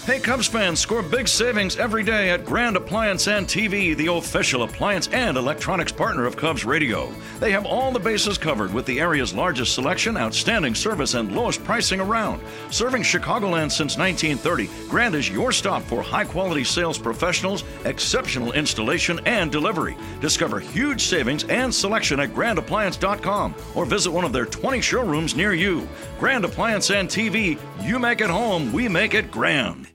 Hey Cubs fans, score big savings every day at Grand Appliance and TV, the official appliance and electronics partner of Cubs Radio. They have all the bases covered with the area's largest selection, outstanding service, and lowest pricing around. Serving Chicagoland since 1930, Grand is your stop for high-quality sales professionals, exceptional installation, and delivery. Discover huge savings and selection at grandappliance.com or visit one of their 20 showrooms near you. Grand Appliance and TV, you make it home, we make it grand.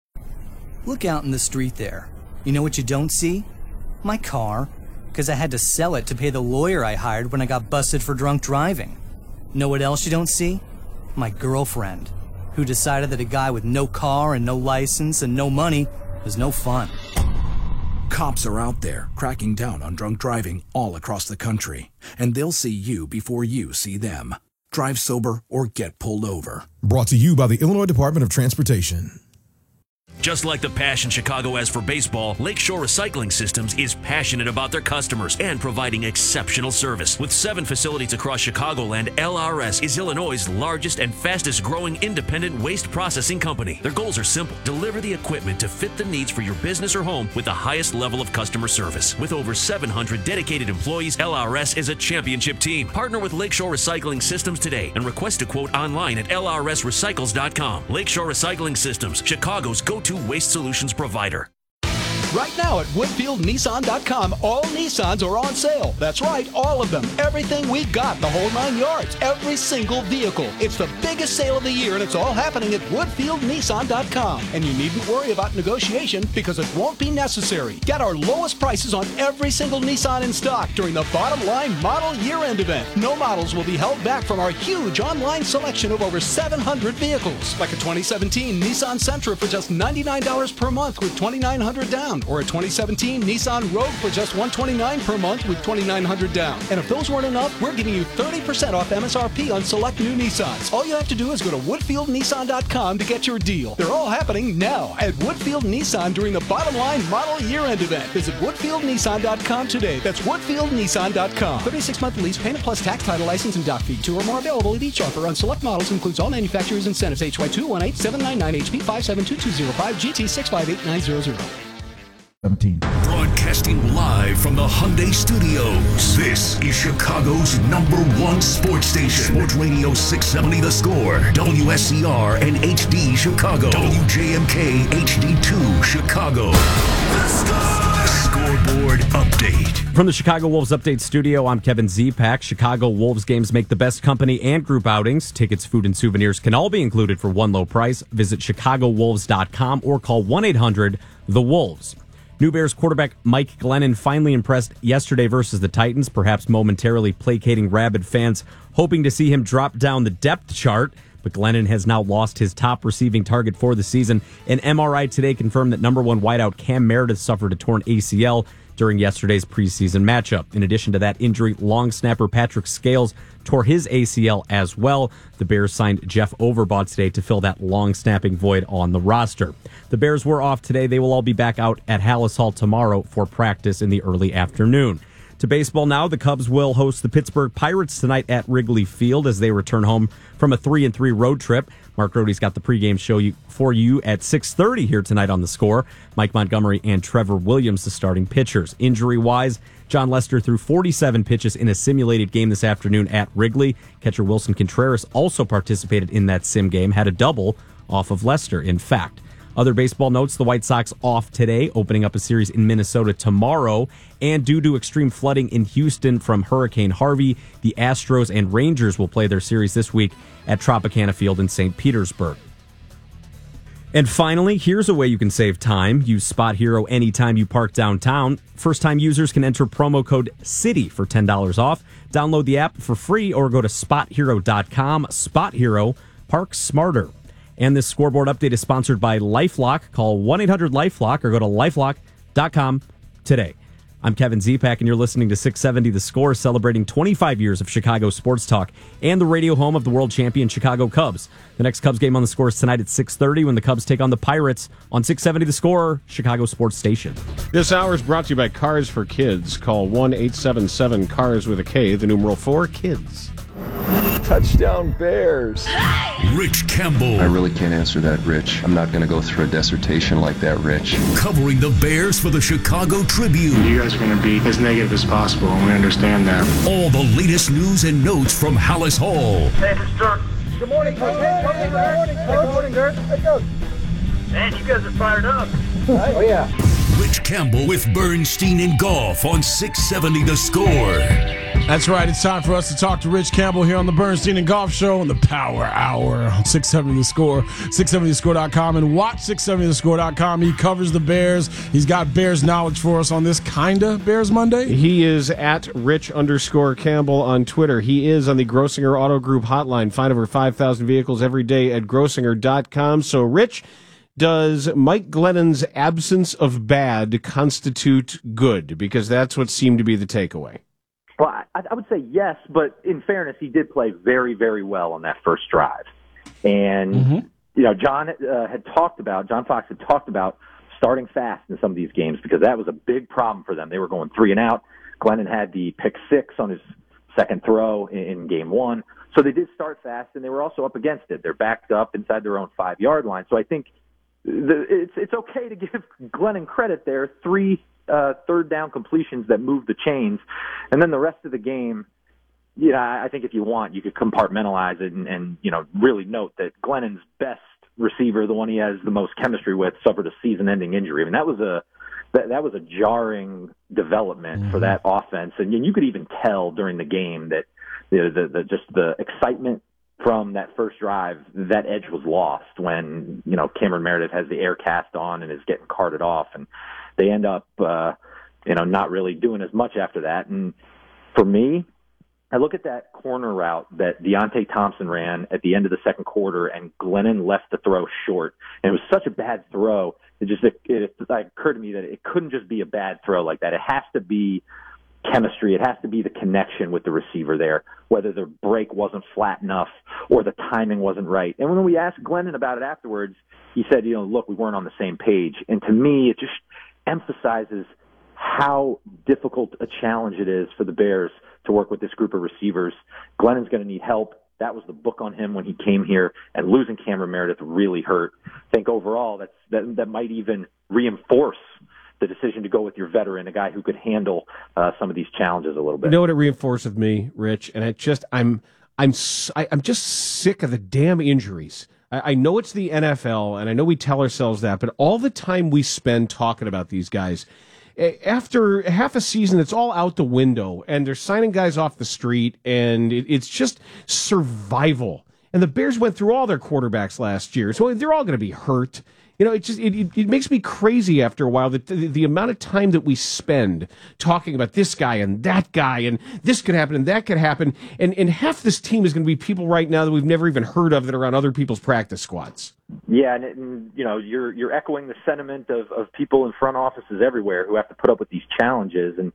Look out in the street there. You know what you don't see? My car, because I had to sell it to pay the lawyer I hired when I got busted for drunk driving. Know what else you don't see? My girlfriend, who decided that a guy with no car and no license and no money was no fun. Cops are out there cracking down on drunk driving all across the country, and they'll see you before you see them. Drive sober or get pulled over. Brought to you by the Illinois Department of Transportation. Just like the passion Chicago has for baseball, Lakeshore Recycling Systems is passionate about their customers and providing exceptional service. With 7 facilities across Chicagoland, LRS is Illinois' largest and fastest growing independent waste processing company. Their goals are simple: deliver the equipment to fit the needs for your business or home with the highest level of customer service. With over 700 dedicated employees, LRS is a championship team. Partner with Lakeshore Recycling Systems today and request a quote online at lrsrecycles.com. Lakeshore Recycling Systems, Chicago's go-to waste solutions provider. Right now at WoodfieldNissan.com, all Nissans are on sale. That's right, all of them. Everything we've got, the whole 9 yards. Every single vehicle. It's the biggest sale of the year, and it's all happening at WoodfieldNissan.com. And you needn't worry about negotiation because it won't be necessary. Get our lowest prices on every single Nissan in stock during the Bottom Line Model Year-End event. No models will be held back from our huge online selection of over 700 vehicles. Like a 2017 Nissan Sentra for just $99 per month with $2,900 down. Or a 2017 Nissan Rogue for just $129 per month with $2,900 down. And if those weren't enough, we're giving you 30% off MSRP on select new Nissans. All you have to do is go to WoodfieldNissan.com to get your deal. They're all happening now at Woodfield Nissan during the Bottom Line Model Year-End event. Visit WoodfieldNissan.com today. That's WoodfieldNissan.com. 36-month lease, payment plus tax, title, license, and dock fee. 2 or more available at each offer on select models. Includes all manufacturer's incentives. HY218 799 HP 572205 GT 658900. Broadcasting live from the Hyundai Studios. This is Chicago's #1 sports station. Sports Radio 670 The Score. WSCR and HD Chicago. WJMK HD2 Chicago. The Score! Scoreboard update. From the Chicago Wolves Update Studio, I'm Kevin Zipak. Chicago Wolves games make the best company and group outings. Tickets, food, and souvenirs can all be included for one low price. Visit ChicagoWolves.com or call 1-800-THE-WOLVES. New Bears quarterback Mike Glennon finally impressed yesterday versus the Titans, perhaps momentarily placating rabid fans hoping to see him drop down the depth chart. But Glennon has now lost his top receiving target for the season. An MRI today confirmed that #1 wideout Cam Meredith suffered a torn ACL during yesterday's preseason matchup. In addition to that injury, long snapper Patrick Scales tore his ACL as well. The Bears signed Jeff Overbaugh today to fill that long snapping void on the roster. The Bears were off today. They will all be back out at Hallis Hall tomorrow for practice in the early afternoon. To baseball now, the Cubs will host the Pittsburgh Pirates tonight at Wrigley Field as they return home from a 3-3 road trip. Mark Rohde's got the pregame show for you at 6:30 here tonight on The Score. Mike Montgomery and Trevor Williams, the starting pitchers. Injury-wise, John Lester threw 47 pitches in a simulated game this afternoon at Wrigley. Catcher Wilson Contreras also participated in that sim game, had a double off of Lester, in fact. Other baseball notes, the White Sox off today, opening up a series in Minnesota tomorrow. And due to extreme flooding in Houston from Hurricane Harvey, the Astros and Rangers will play their series this week at Tropicana Field in St. Petersburg. And finally, here's a way you can save time. Use Spot Hero anytime you park downtown. First-time users can enter promo code CITY for $10 off. Download the app for free or go to SpotHero.com. Spot Hero, park smarter. And this scoreboard update is sponsored by LifeLock. Call 1-800-LifeLock or go to LifeLock.com today. I'm Kevin Zipak, and you're listening to 670 The Score, celebrating 25 years of Chicago sports talk and the radio home of the world champion Chicago Cubs. The next Cubs game on The Score is tonight at 6:30 when the Cubs take on the Pirates on 670 The Score, Chicago sports station. This hour is brought to you by Cars for Kids. Call 1-877-CARS with a K, the numeral 4, KIDS. Touchdown Bears. Rich Campbell. I really can't answer that, Rich. I'm not going to go through a dissertation like that, Rich. Covering the Bears for the Chicago Tribune. You guys are going to be as negative as possible, and we understand that. All the latest news and notes from Hallis Hall. Hey, Mr. Good morning, Coach. Good morning, Gert. Let's go. Man, you guys are fired up. Right? Oh, yeah. Rich Campbell with Bernstein and Golf on 670 The Score. That's right. It's time for us to talk to Rich Campbell here on the Bernstein and Golf Show on the Power Hour on 670 The Score, 670thescore.com, and watch 670thescore.com. He covers the Bears. He's got Bears knowledge for us on this kinda Bears Monday. He is at Rich_Campbell on Twitter. He is on the Grossinger Auto Group hotline. Find over 5,000 vehicles every day at Grossinger.com. So, Rich, does Mike Glennon's absence of bad constitute good? Because that's what seemed to be the takeaway. Well, I would say yes, but in fairness, he did play very, very well on that first drive. And, John Fox had talked about starting fast in some of these games because that was a big problem for them. They were going 3 and out. Glennon had the pick 6 on his second throw in game 1. So they did start fast, and they were also up against it. They're backed up inside their own 5-yard line. So I think it's okay to give Glennon credit there. 3 third down completions that moved the chains. And then the rest of the game, I think if you want, you could compartmentalize it and really note that Glennon's best receiver, the one he has the most chemistry with, suffered a season-ending injury. I mean, that was a jarring development for that offense. And you could even tell during the game that the excitement from that first drive, that edge was lost when, Cameron Meredith has the air cast on and is getting carted off, and they end up, not really doing as much after that. And for me, I look at that corner route that Deontay Thompson ran at the end of the second quarter, and Glennon left the throw short. And it was such a bad throw. It occurred to me that it couldn't just be a bad throw like that. It has to be chemistry. It has to be the connection with the receiver there, whether the break wasn't flat enough or the timing wasn't right. And when we asked Glennon about it afterwards, he said, look, we weren't on the same page. And to me, it just emphasizes how difficult a challenge it is for the Bears to work with this group of receivers. Glennon's going to need help. That was the book on him when he came here, and losing Cameron Meredith really hurt. I think overall that might even reinforce the decision to go with your veteran, a guy who could handle some of these challenges a little bit. You know what it reinforced with me, Rich? And I'm just sick of the damn injuries. I know it's the NFL, and I know we tell ourselves that, but all the time we spend talking about these guys, after half a season, it's all out the window, and they're signing guys off the street, and it's just survival. And the Bears went through all their quarterbacks last year, so they're all going to be hurt. It makes me crazy after a while that the amount of time that we spend talking about this guy and that guy and this could happen and that could happen. And half this team is going to be people right now that we've never even heard of that are on other people's practice squads. Yeah, and you're echoing the sentiment of people in front offices everywhere who have to put up with these challenges. And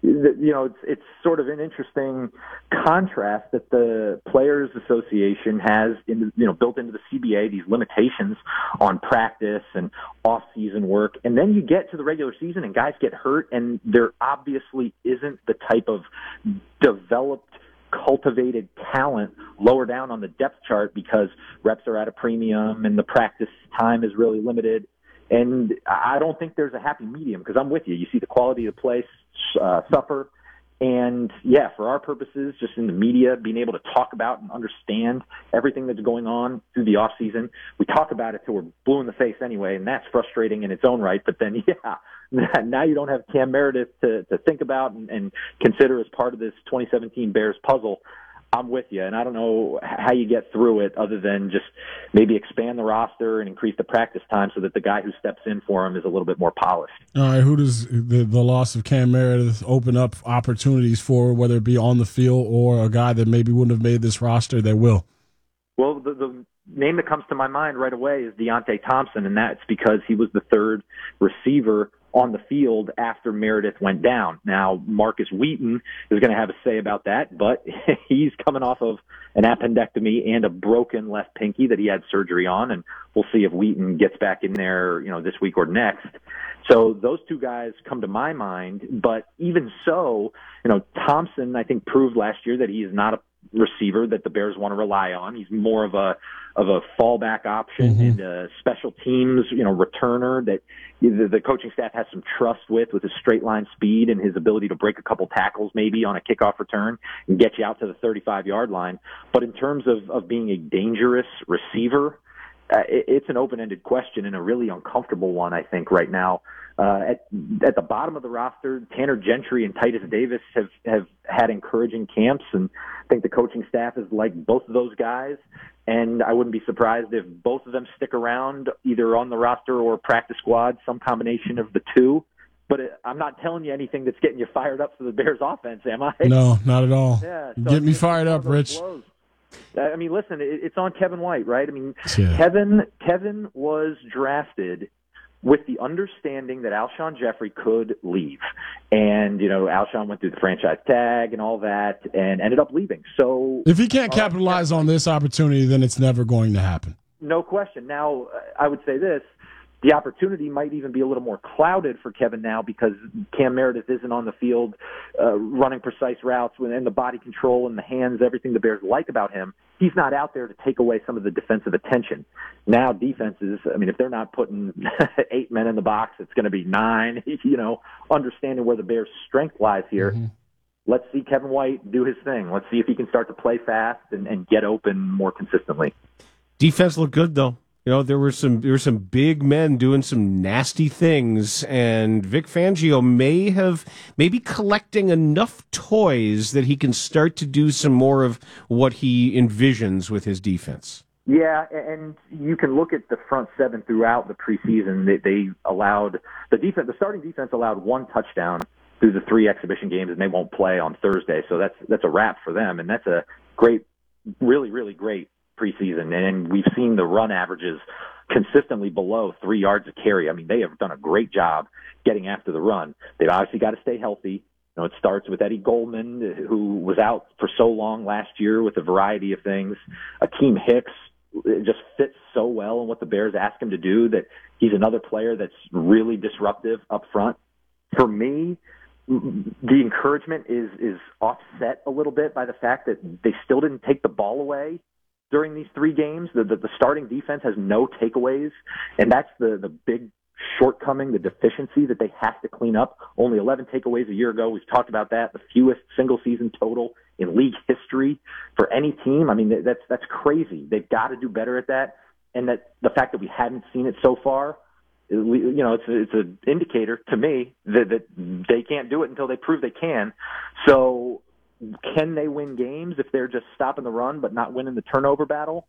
it's sort of an interesting contrast that the Players Association has built into the CBA, these limitations on practice and off-season work. And then you get to the regular season and guys get hurt, and there obviously isn't the type of developed, cultivated talent lower down on the depth chart because reps are at a premium and the practice time is really limited. And I don't think there's a happy medium because I'm with you. You see the quality of the play suffer. And, yeah, for our purposes, just in the media, being able to talk about and understand everything that's going on through the off season, we talk about it till we're blue in the face anyway, and that's frustrating in its own right. But then, now you don't have Cam Meredith to think about and consider as part of this 2017 Bears puzzle. I'm with you, and I don't know how you get through it other than just maybe expand the roster and increase the practice time so that the guy who steps in for him is a little bit more polished. All right, who does the loss of Cam Meredith open up opportunities for, whether it be on the field or a guy that maybe wouldn't have made this roster that will? Well, the name that comes to my mind right away is Deontay Thompson, and that's because he was the third receiver on the field after Meredith went down. Now, Marcus Wheaton is going to have a say about that, but he's coming off of an appendectomy and a broken left pinky that he had surgery on, and we'll see if Wheaton gets back in there, this week or next. So those two guys come to my mind, but even so, Thompson, I think, proved last year that he is not a receiver that the Bears want to rely on. He's more of a fallback option and a special teams, returner that the coaching staff has some trust with his straight line speed and his ability to break a couple tackles maybe on a kickoff return and get you out to the 35-yard line. But in terms of being a dangerous receiver, it's an open-ended question and a really uncomfortable one, I think, right now. At the bottom of the roster, Tanner Gentry and Titus Davis have had encouraging camps, and I think the coaching staff is like both of those guys. And I wouldn't be surprised if both of them stick around either on the roster or practice squad, some combination of the two. But I'm not telling you anything that's getting you fired up for the Bears offense, am I? No, not at all. Yeah, so get me fired up, Rich. Blows. I mean, listen, it's on Kevin White, right? I mean, yeah. Kevin was drafted with the understanding that Alshon Jeffrey could leave. And, Alshon went through the franchise tag and all that and ended up leaving. So if he can't capitalize on this opportunity, then it's never going to happen. No question. Now, I would say this. The opportunity might even be a little more clouded for Kevin now because Cam Meredith isn't on the field running precise routes and the body control and the hands, everything the Bears like about him. He's not out there to take away some of the defensive attention. Now defenses, if they're not putting 8 men in the box, it's going to be 9, understanding where the Bears' strength lies here. Mm-hmm. Let's see Kevin White do his thing. Let's see if he can start to play fast and get open more consistently. Defense looked good, though. There were some big men doing some nasty things, and Vic Fangio may be collecting enough toys that he can start to do some more of what he envisions with his defense. Yeah, and you can look at the front seven throughout the preseason. They allowed the starting defense allowed 1 touchdown through the 3 exhibition games, and they won't play on Thursday. So that's a wrap for them, and that's a great, really, really great preseason, and we've seen the run averages consistently below 3 yards a carry. I mean, they have done a great job getting after the run. They've obviously got to stay healthy. It starts with Eddie Goldman, who was out for so long last year with a variety of things. Akeem Hicks just fits so well in what the Bears ask him to do that he's another player that's really disruptive up front. For me, the encouragement is offset a little bit by the fact that they still didn't take the ball away during these 3 games. The starting defense has no takeaways, and that's the big shortcoming, the deficiency that they have to clean up. Only 11 takeaways a year ago. We've talked about that, the fewest single-season total in league history for any team. I mean, that's crazy. They've got to do better at that, and that the fact that we hadn't seen it so far, it's an indicator to me that they can't do it until they prove they can. So can they win games if they're just stopping the run but not winning the turnover battle?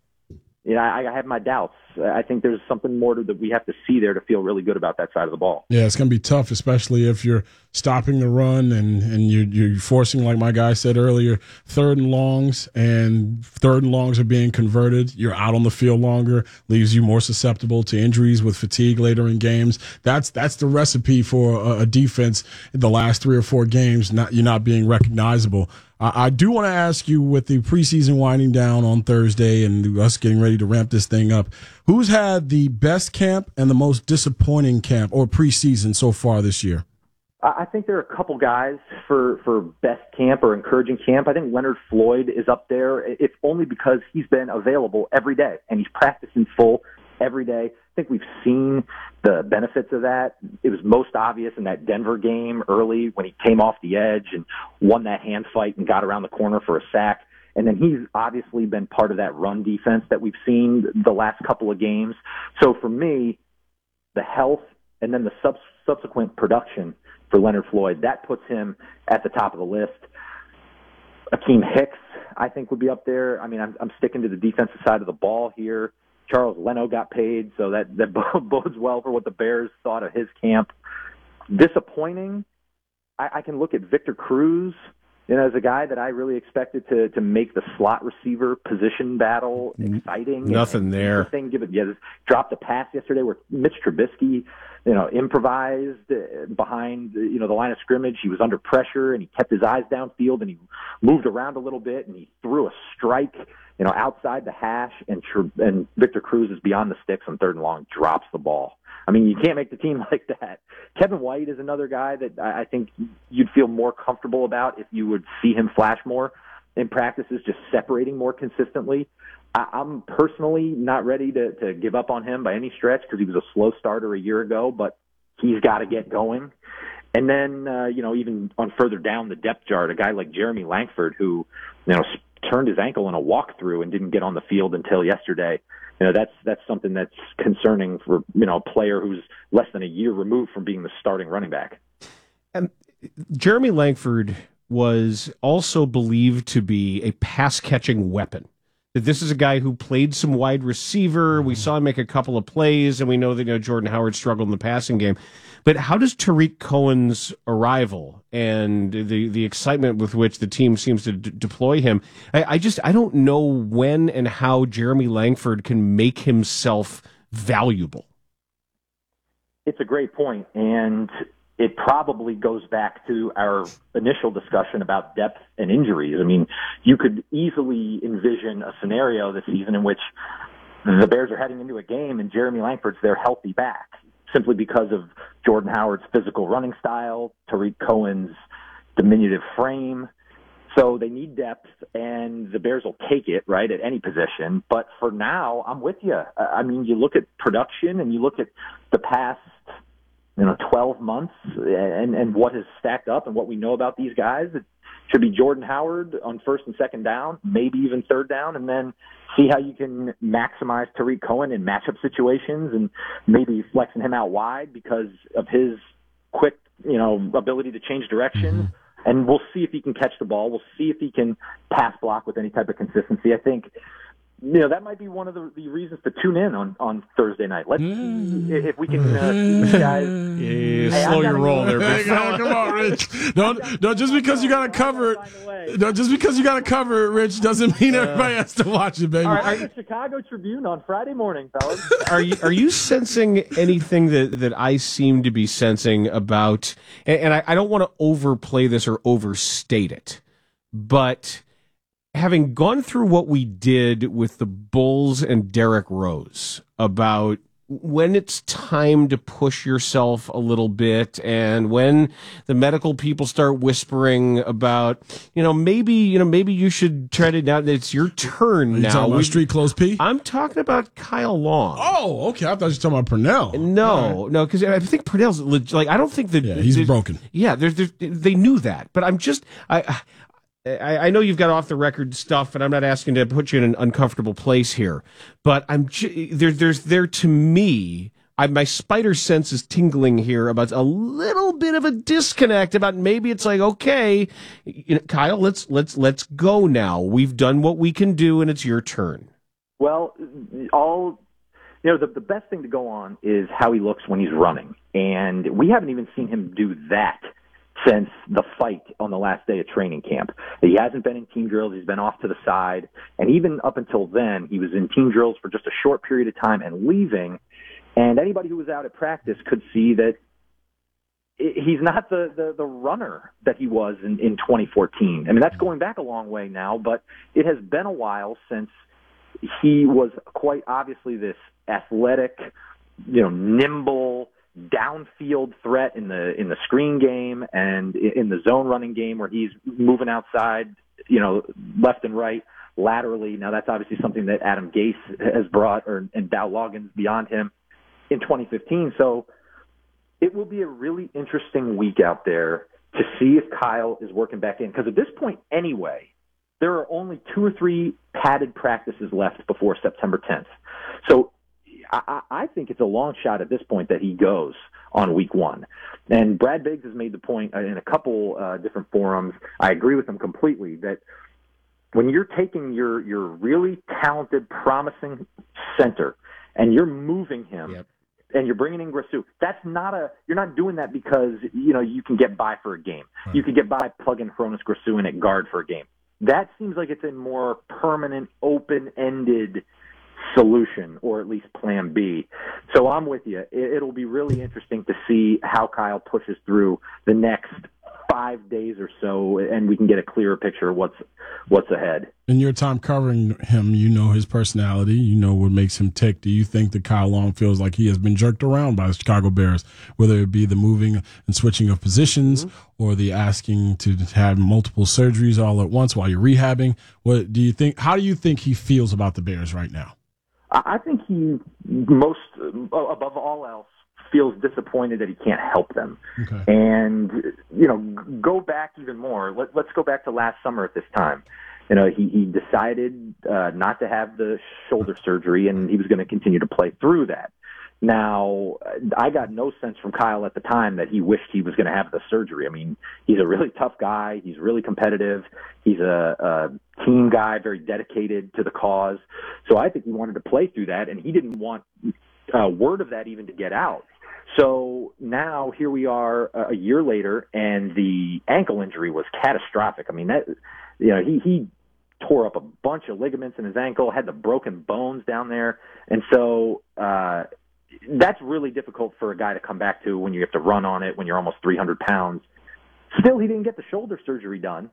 I have my doubts. I think there's something more that we have to see there to feel really good about that side of the ball. Yeah, it's going to be tough, especially if you're stopping the run and you're forcing, like my guy said earlier, 3rd and longs, and 3rd and longs are being converted. You're out on the field longer, leaves you more susceptible to injuries with fatigue later in games. That's the recipe for a defense in the last 3 or 4 games. You're not being recognizable. I do want to ask you, with the preseason winding down on Thursday and us getting ready to ramp this thing up, who's had the best camp and the most disappointing camp or preseason so far this year? I think there are a couple guys for best camp or encouraging camp. I think Leonard Floyd is up there, if only because he's been available every day and he's practicing full every day. I think we've seen the benefits of that. It was most obvious in that Denver game early when he came off the edge and won that hand fight and got around the corner for a sack. And then he's obviously been part of that run defense that we've seen the last couple of games. So for me, the health and then the subsequent production for Leonard Floyd, that puts him at the top of the list. Akeem Hicks, I think, would be up there. I mean, I'm sticking to the defensive side of the ball here. Charles Leno got paid, so that bodes well for what the Bears thought of his camp. Disappointing, I can look at Victor Cruz, as a guy that I really expected to make the slot receiver position battle exciting. Nothing there. Dropped a pass yesterday where Mitch Trubisky, improvised behind, the line of scrimmage. He was under pressure and he kept his eyes downfield and he moved around a little bit and he threw a strike, outside the hash, and Victor Cruz is beyond the sticks on 3rd and long, drops the ball. I mean, you can't make the team like that. Kevin White is another guy that I think you'd feel more comfortable about if you would see him flash more. in practices, just separating more consistently. I'm personally not ready to give up on him by any stretch because he was a slow starter a year ago, but he's got to get going. And then, even on further down the depth chart, a guy like Jeremy Langford, who, turned his ankle in a walkthrough and didn't get on the field until yesterday. That's something that's concerning for, a player who's less than a year removed from being the starting running back. And Jeremy Langford was also believed to be a pass-catching weapon. That this is a guy who played some wide receiver. We saw him make a couple of plays, and we know that Jordan Howard struggled in the passing game. But how does Tariq Cohen's arrival and the excitement with which the team seems to deploy him, I don't know when and how Jeremy Langford can make himself valuable. It's a great point, and it probably goes back to our initial discussion about depth and injuries. I mean, you could easily envision a scenario this season in which the Bears are heading into a game and Jeremy Langford's their healthy back, simply because of Jordan Howard's physical running style, Tariq Cohen's diminutive frame. So they need depth, and the Bears will take it, right, at any position. But for now, I'm with you. I mean, you look at production and you look at the past 12 months and what has stacked up and what we know about these guys. It should be Jordan Howard on first and second down, maybe even third down, and then see how you can maximize Tariq Cohen in matchup situations and maybe flexing him out wide because of his quick, ability to change directions. And we'll see if he can catch the ball. We'll see if he can pass block with any type of consistency. I think that might be one of the reasons to tune in on Thursday night. Let's see if we can see these guys. Slow your roll there, Hey, come on, Rich. Don't just because you got to cover it. Just because you got to cover it, Rich, doesn't mean everybody has to watch it, baby. All right, the Chicago Tribune on Friday morning, fellas. Are you sensing anything that I seem to be sensing about? And I don't want to overplay this or overstate it, but having gone through what we did with the Bulls and Derrick Rose about when it's time to push yourself a little bit and when the medical people start whispering about, maybe you should try to, now it's your turn. You talking about Street Clothes P? I'm talking about Kyle Long. Oh, okay. I thought you were talking about Purnell. No, because I think Purnell's I don't think that. Yeah, he's broken. Yeah, they knew that, but I know you've got off the record stuff, and I'm not asking to put you in an uncomfortable place here, but there's to me, my spider sense is tingling here about a little bit of a disconnect about maybe it's like, okay, Kyle, let's go now. We've done what we can do, and it's your turn. Well, the best thing to go on is how he looks when he's running, and we haven't even seen him do that since the fight on the last day of training camp. He hasn't been in team drills. He's been off to the side. And even up until then, he was in team drills for just a short period of time and leaving. And anybody who was out at practice could see that he's not the runner that he was in 2014. I mean, that's going back a long way now, but it has been a while since he was quite obviously this athletic, nimble, downfield threat in the screen game and in the zone running game where he's moving outside, left and right laterally. Now that's obviously something that Adam Gase has brought and Dow Loggins beyond him in 2015. So it will be a really interesting week out there to see if Kyle is working back in. Because at this point anyway, there are only 2 or 3 padded practices left before September 10th. So I think it's a long shot at this point that he goes on week 1. And Brad Biggs has made the point in a couple different forums. I agree with him completely that when you're taking your really talented, promising center and you're moving him and you're bringing in Grasu, you're not doing that because, you can get by for a game. Right. You could get by plugging Hronis Grasu in at guard for a game. That seems like it's a more permanent, open-ended solution, or at least plan B. So I'm with you. It'll be really interesting to see how Kyle pushes through the next 5 days or so, and we can get a clearer picture of what's ahead. In your time covering him, you know his personality, you know what makes him tick. Do you think that Kyle Long feels like he has been jerked around by the Chicago Bears, whether it be the moving and switching of positions or the asking to have multiple surgeries all at once while you're rehabbing? What do you think? How do you think he feels about the Bears right now? I think he most, above all else, feels disappointed that he can't help them. Okay. And, go back even more. Let's go back to last summer at this time. He decided not to have the shoulder surgery, and he was going to continue to play through that. Now, I got no sense from Kyle at the time that he wished he was going to have the surgery. I mean, he's a really tough guy. He's really competitive. He's a team guy, very dedicated to the cause. So I think he wanted to play through that, and he didn't want word of that even to get out. So now here we are a year later, and the ankle injury was catastrophic. I mean, he tore up a bunch of ligaments in his ankle, had the broken bones down there, and so that's really difficult for a guy to come back to when you have to run on it when you're almost 300 pounds. Still, he didn't get the shoulder surgery done,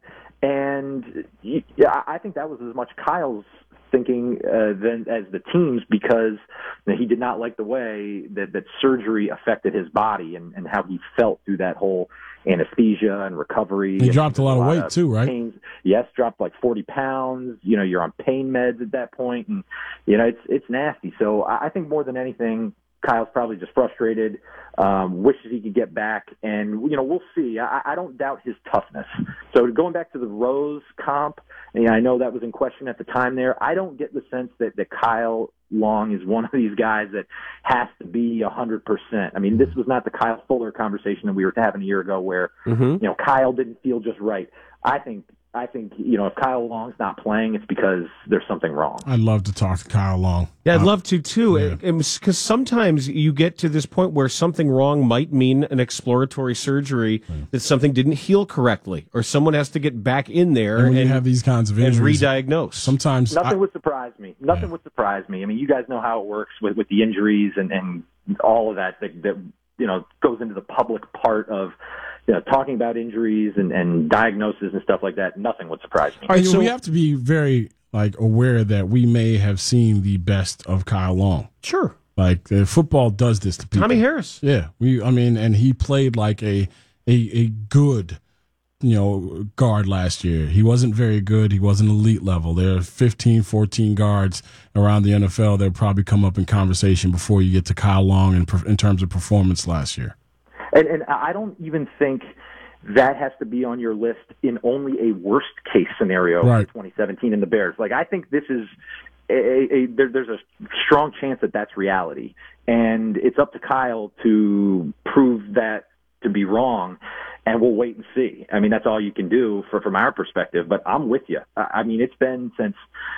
and I think that was as much Kyle's thinking than as the team's, because he did not like the way that surgery affected his body and how he felt through that whole anesthesia and recovery. He dropped a lot of weight too, right? Pains. Yes, dropped like 40 pounds. You're on pain meds at that point, and it's nasty. So I think more than anything, Kyle's probably just frustrated, wishes he could get back, and we'll see. I don't doubt his toughness. So going back to the Rose comp, I know that was in question at the time there. I don't get the sense that Kyle Long is one of these guys that has to be 100%. I mean, this was not the Kyle Fuller conversation that we were having a year ago where Kyle didn't feel just right. I think if Kyle Long's not playing, it's because there's something wrong. I'd love to talk to Kyle Long. Yeah, I'd love to too. Because sometimes you get to this point where something wrong might mean an exploratory surgery, that something didn't heal correctly, or someone has to get back in there and you have these kinds of injuries, and re-diagnose. Sometimes nothing would surprise me. Nothing would surprise me. I mean, you guys know how it works with the injuries and all of that goes into the public part of talking about injuries and diagnosis and stuff like that. Nothing would surprise me. All right, so we have to be very aware that we may have seen the best of Kyle Long. Sure. Football does this to people. Tommy Harris. Yeah. And he played like a good, guard last year. He wasn't very good. He wasn't elite level. There are 15, 14 guards around the NFL that probably come up in conversation before you get to Kyle Long in terms of performance last year. And I don't even think that has to be on your list in only a worst-case scenario in 2017 in the Bears. I think this is there's a strong chance that that's reality. And it's up to Kyle to prove that to be wrong, and we'll wait and see. I mean, that's all you can do from our perspective, but I'm with you. I mean, it's been since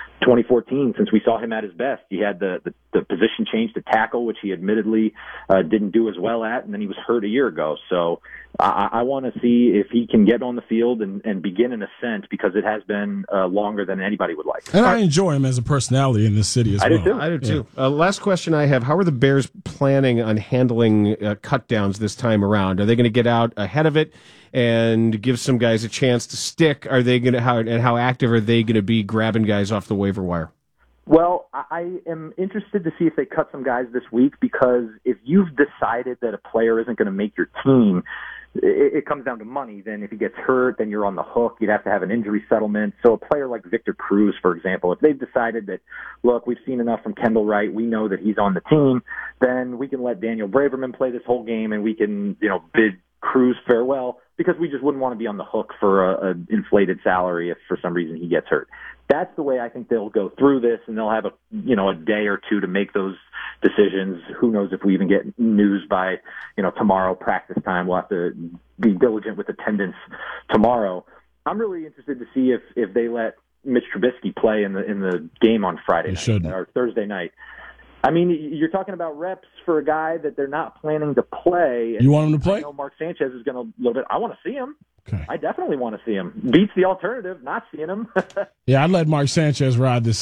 2014 since we saw him at his best. He had the position change to tackle, which he admittedly didn't do as well at, and then he was hurt a year ago. So I want to see if he can get on the field and begin an ascent, because it has been longer than anybody would like. And I enjoy him as a personality in this city as well. I do too. Last question I have: how are the Bears planning on handling cutdowns this time around? Are they going to get out ahead of it and give some guys a chance to stick? Are they going to how active are they going to be grabbing guys off the waiver wire? Well, I am interested to see if they cut some guys this week, because if you've decided that a player isn't going to make your team, it comes down to money. Then if he gets hurt, then you're on the hook. You'd have to have an injury settlement. So a player like Victor Cruz, for example, if they've decided that, look, we've seen enough from Kendall Wright, we know that he's on the team, then we can let Daniel Braverman play this whole game, and we can, bid Cruz farewell, because we just wouldn't want to be on the hook for an inflated salary if for some reason he gets hurt. That's the way I think they'll go through this, and they'll have a day or two to make those decisions. Who knows if we even get news by tomorrow practice time. We'll have to be diligent with attendance tomorrow. I'm really interested to see if they let Mitch Trubisky play in the game on Friday night or Thursday night. I mean, you're talking about reps for a guy that they're not planning to play. You want him to play? I know Mark Sanchez is going to a little bit. I want to see him. Okay. I definitely want to see him. Beats the alternative, not seeing him. Yeah, I'd let Mark Sanchez ride this out.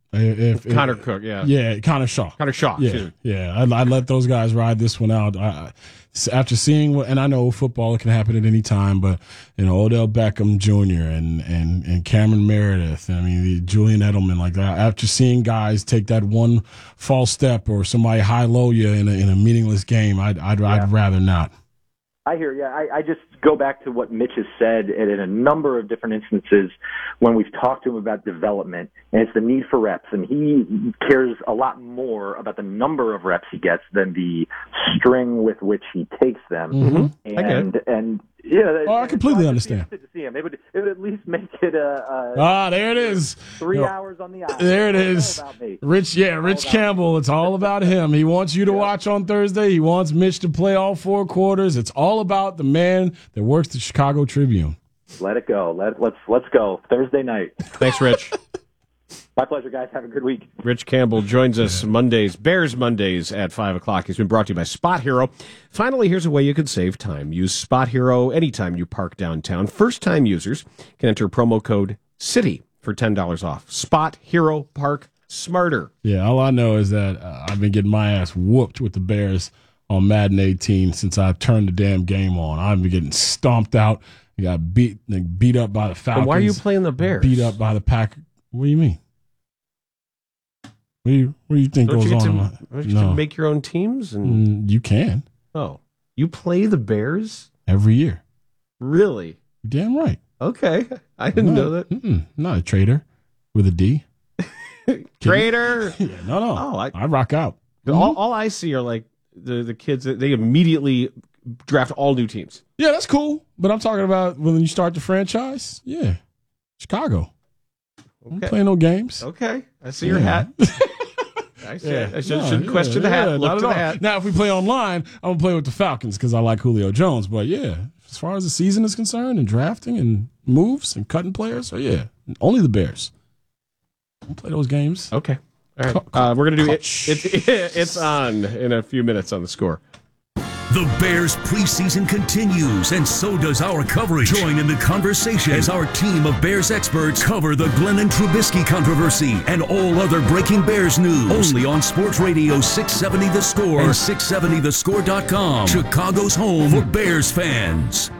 If Connor Cook, yeah. Yeah, Connor Shaw. Yeah. I'd let those guys ride this one out. After seeing what, and I know football can happen at any time, but Odell Beckham Jr. and Cameron Meredith, Julian Edelman, like that. After seeing guys take that one false step or somebody high-low you in a meaningless game, I'd rather not. I hear you. I just go back to what Mitch has said in a number of different instances when we've talked to him about development, and it's the need for reps. And he cares a lot more about the number of reps he gets than the string with which he takes them. Mm-hmm. I completely understand. To see him. It would at least make it there it is. 3 hours on the island. There it is. Rich Campbell. It's all about him. He wants you to watch on Thursday. He wants Mitch to play all 4 quarters. It's all about the man that works the Chicago Tribune. Let it go. Let's go. Thursday night. Thanks, Rich. My pleasure, guys. Have a good week. Rich Campbell joins us Bears Mondays at 5 o'clock. He's been brought to you by Spot Hero. Finally, here's a way you can save time. Use Spot Hero anytime you park downtown. First-time users can enter promo code CITY for $10 off. Spot Hero, park smarter. Yeah, all I know is that I've been getting my ass whooped with the Bears on Madden 18 since I turned the damn game on. I've been getting stomped out. I got beat up by the Falcons. And why are you playing the Bears? Beat up by the Pack. What do you mean? What do you think goes on? Don't you get to make your own teams? And you can. Oh, you play the Bears every year? Really? Damn right. Okay, I didn't know that. Not a traitor with a D. Traitor? Yeah, no. Oh, I rock out. All I see are like the kids that they immediately draft all new teams. Yeah, that's cool. But I'm talking about when you start the franchise. Yeah, Chicago. Okay. I'm playing no games. Okay, I see your hat. I shouldn't question the hat. Look to the hat. Now, if we play online, I'm going to play with the Falcons because I like Julio Jones. But, yeah, as far as the season is concerned and drafting and moves and cutting players, only the Bears. We'll play those games. Okay. All right. We're going to do it. It's on in a few minutes on The Score. The Bears preseason continues, and so does our coverage. Join in the conversation as our team of Bears experts cover the Glenn and Trubisky controversy and all other breaking Bears news. Only on Sports Radio 670 The Score and 670thescore.com. Chicago's home for Bears fans.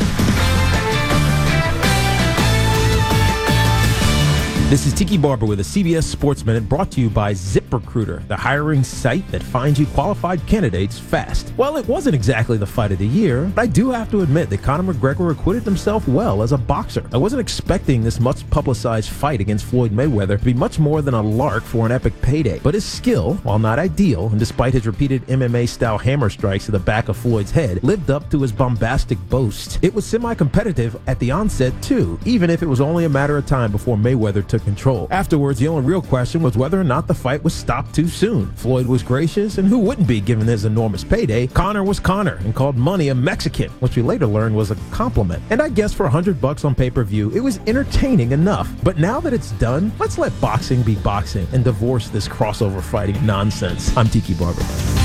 This is Tiki Barber with a CBS Sports Minute brought to you by ZipRecruiter, the hiring site that finds you qualified candidates fast. Well, it wasn't exactly the fight of the year, but I do have to admit that Conor McGregor acquitted himself well as a boxer. I wasn't expecting this much publicized fight against Floyd Mayweather to be much more than a lark for an epic payday. But his skill, while not ideal, and despite his repeated MMA-style hammer strikes to the back of Floyd's head, lived up to his bombastic boast. It was semi-competitive at the onset, too, even if it was only a matter of time before Mayweather took control. Afterwards, the only real question was whether or not the fight was stopped too soon. Floyd was gracious, and who wouldn't be given his enormous payday? Conor was Conor and called money a Mexican, which we later learned was a compliment. And I guess for $100 on pay-per-view, it was entertaining enough. But now that it's done, let's let boxing be boxing and divorce this crossover fighting nonsense. I'm Tiki Barber.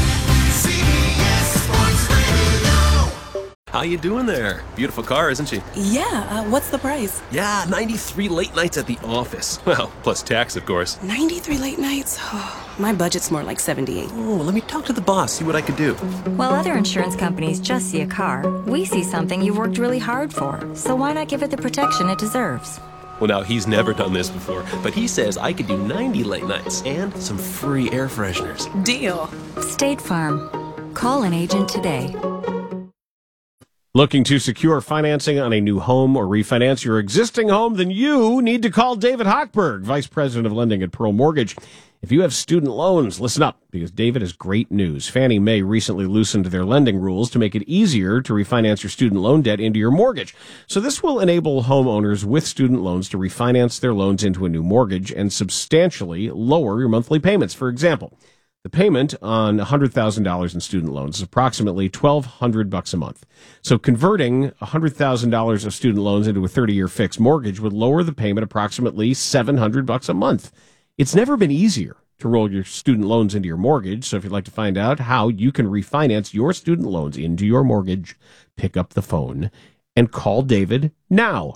How you doing there? Beautiful car, isn't she? Yeah, what's the price? Yeah, 93 late nights at the office. Well, plus tax, of course. 93 late nights? Oh, my budget's more like 78. Oh, let me talk to the boss, see what I could do. While other insurance companies just see a car, we see something you've worked really hard for. So why not give it the protection it deserves? Well, now, he's never done this before, but he says I could do 90 late nights and some free air fresheners. Deal. State Farm. Call an agent today. Looking to secure financing on a new home or refinance your existing home? Then you need to call David Hochberg, Vice President of Lending at Pearl Mortgage. If you have student loans, listen up, because David has great news. Fannie Mae recently loosened their lending rules to make it easier to refinance your student loan debt into your mortgage. So this will enable homeowners with student loans to refinance their loans into a new mortgage and substantially lower your monthly payments. For example, the payment on $100,000 in student loans is approximately $1,200 a month. So converting $100,000 of student loans into a 30-year fixed mortgage would lower the payment approximately $700 a month. It's never been easier to roll your student loans into your mortgage. So if you'd like to find out how you can refinance your student loans into your mortgage, pick up the phone and call David now,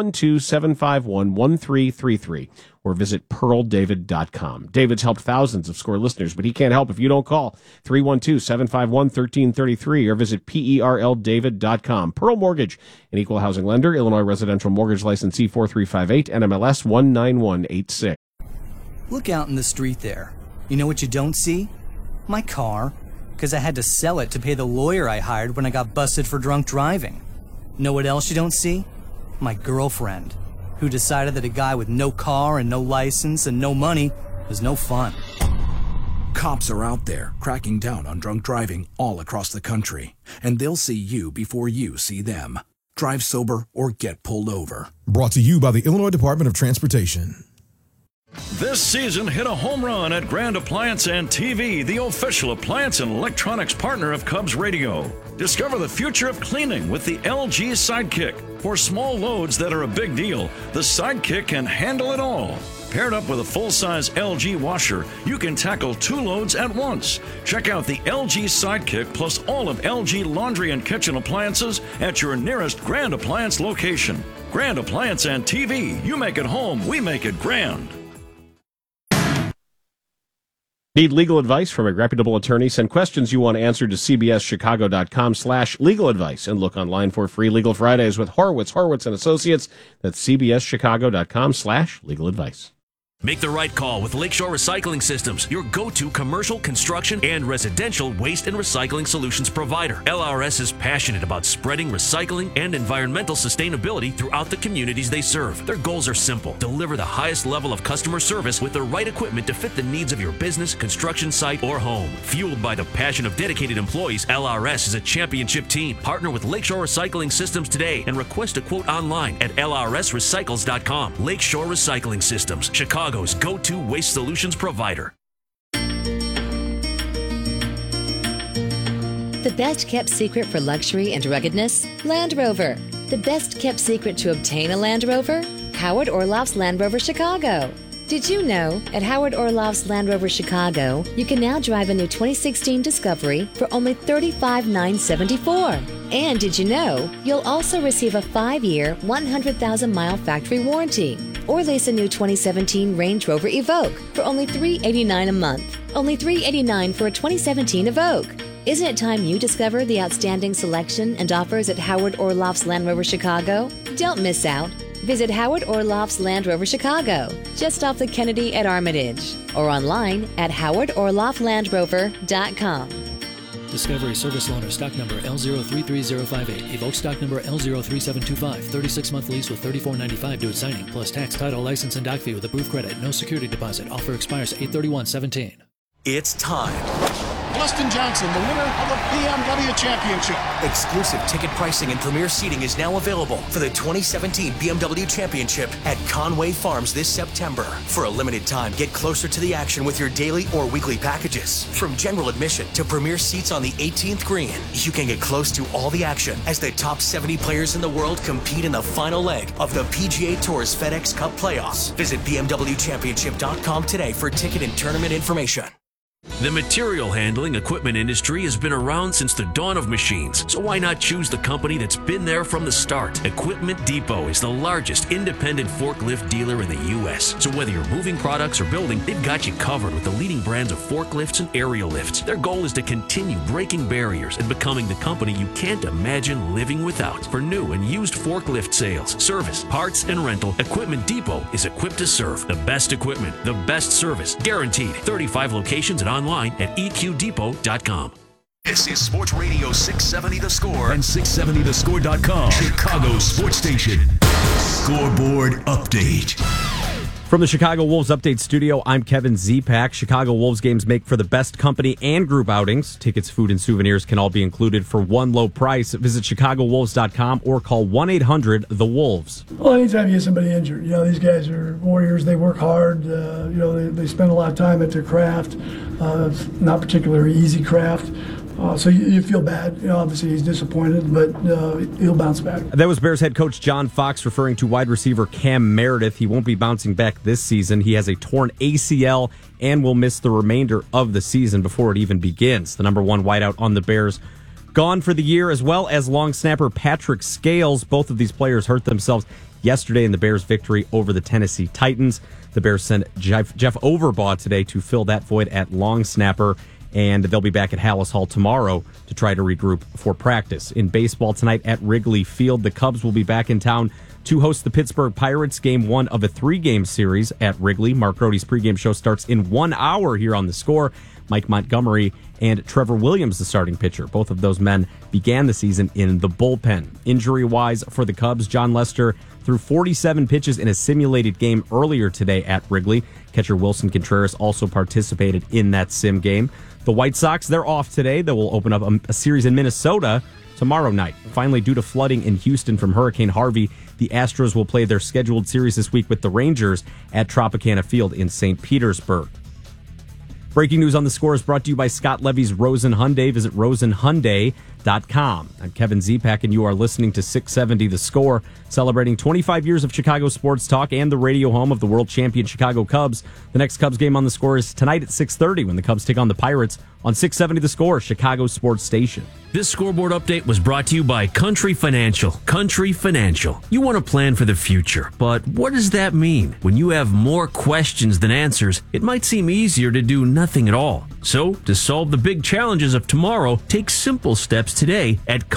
312-751-1333, or visit pearldavid.com. David's helped thousands of SCORE listeners, but he can't help if you don't call 312-751-1333 or visit perldavid.com. Pearl Mortgage, an equal housing lender, Illinois Residential Mortgage Licensee 4358, NMLS 19186. Look out in the street there. You know what you don't see? My car, because I had to sell it to pay the lawyer I hired when I got busted for drunk driving. Know what else you don't see? My girlfriend, who decided that a guy with no car and no license and no money was no fun. Cops are out there cracking down on drunk driving all across the country, and they'll see you before you see them. Drive sober or get pulled over. Brought to you by the Illinois Department of Transportation. This season, hit a home run at Grand Appliance and TV, the official appliance and electronics partner of Cubs Radio. Discover the future of cleaning with the LG Sidekick. For small loads that are a big deal, the Sidekick can handle it all. Paired up with a full-size LG washer, you can tackle 2 loads at once. Check out the LG Sidekick plus all of LG laundry and kitchen appliances at your nearest Grand Appliance location. Grand Appliance and TV, you make it home, we make it grand. Need legal advice from a reputable attorney? Send questions you want answered to cbschicago.com/legal advice and look online for free Legal Fridays with Horowitz & Associates. That's cbschicago.com/legal advice. Make the right call with Lakeshore Recycling Systems, your go-to commercial, construction, and residential waste and recycling solutions provider. LRS is passionate about spreading recycling and environmental sustainability throughout the communities they serve. Their goals are simple: deliver the highest level of customer service with the right equipment to fit the needs of your business, construction site, or home. Fueled by the passion of dedicated employees, LRS is a championship team. Partner with Lakeshore Recycling Systems today and request a quote online at lrsrecycles.com. Lakeshore Recycling Systems, Chicago's go-to waste solutions provider. The best kept secret for luxury and ruggedness? Land Rover. The best kept secret to obtain a Land Rover? Howard Orloff's Land Rover Chicago. Did you know at Howard Orloff's Land Rover Chicago, you can now drive a new 2016 Discovery for only $35,974? And did you know you'll also receive a 5-year, 100,000-mile factory warranty? Or lease a new 2017 Range Rover Evoque for only $389 a month. Only $389 for a 2017 Evoque. Isn't it time you discover the outstanding selection and offers at Howard Orloff's Land Rover Chicago? Don't miss out. Visit Howard Orloff's Land Rover Chicago, just off the Kennedy at Armitage, or online at howardorlofflandrover.com. Discovery Service Loaner stock number L033058. Evoque stock number L03725. 36-month lease with $34.95 due at signing, plus tax, title, license, and doc fee with approved credit. No security deposit. Offer expires 8/31/17. It's time. Dustin Johnson, the winner of the BMW Championship. Exclusive ticket pricing and premier seating is now available for the 2017 BMW Championship at Conway Farms this September. For a limited time, get closer to the action with your daily or weekly packages. From general admission to premier seats on the 18th green, you can get close to all the action as the top 70 players in the world compete in the final leg of the PGA Tour's FedEx Cup playoffs. Visit BMWChampionship.com today for ticket and tournament information. The material handling equipment industry has been around since the dawn of machines, so why not choose the company that's been there from the start? Equipment Depot is the largest independent forklift dealer in the U.S., so whether you're moving products or building, they've got you covered with the leading brands of forklifts and aerial lifts. Their goal is to continue breaking barriers and becoming the company you can't imagine living without. For new and used forklift sales, service, parts, and rental, Equipment Depot is equipped to serve. The best equipment, the best service, guaranteed. 35 locations and online at eqdepot.com. This is Sports Radio 670 The Score and 670thescore.com. Chicago Sports Station. Scoreboard update. From the Chicago Wolves Update Studio, I'm Kevin Zipak. Chicago Wolves games make for the best company and group outings. Tickets, food, and souvenirs can all be included for one low price. Visit ChicagoWolves.com or call 1-800-THE-WOLVES. Well, anytime you get somebody injured, these guys are warriors. They work hard. They spend a lot of time at their craft. It's not particularly easy craft. So you feel bad. Obviously, he's disappointed, but he'll bounce back. That was Bears head coach John Fox referring to wide receiver Cam Meredith. He won't be bouncing back this season. He has a torn ACL and will miss the remainder of the season before it even begins. The number one wideout on the Bears gone for the year, as well as long snapper Patrick Scales. Both of these players hurt themselves yesterday in the Bears' victory over the Tennessee Titans. The Bears sent Jeff Overbaugh today to fill that void at long snapper, and they'll be back at Hallis Hall tomorrow to try to regroup for practice. In baseball tonight at Wrigley Field, the Cubs will be back in town to host the Pittsburgh Pirates. Game 1 of a 3-game series at Wrigley. Mark Grote's pregame show starts in 1 hour here on The Score. Mike Montgomery and Trevor Williams, the starting pitcher. Both of those men began the season in the bullpen. Injury-wise for the Cubs, John Lester threw 47 pitches in a simulated game earlier today at Wrigley. Catcher Wilson Contreras also participated in that sim game. The White Sox, they're off today. They will open up a series in Minnesota tomorrow night. Finally, due to flooding in Houston from Hurricane Harvey, the Astros will play their scheduled series this week with the Rangers at Tropicana Field in St. Petersburg. Breaking news on The Score is brought to you by Scott Levy's Rosen Hyundai. Visit rosenhyundai.com. I'm Kevin Zepak, and you are listening to 670 The Score, celebrating 25 years of Chicago sports talk and the radio home of the world champion Chicago Cubs. The next Cubs game on The Score is tonight at 6:30 when the Cubs take on the Pirates on 670 The Score, Chicago sports station. This scoreboard update was brought to you by Country Financial. Country Financial. You want to plan for the future, but what does that mean? When you have more questions than answers, it might seem easier to do nothing at all. So, to solve the big challenges of tomorrow, take simple steps today at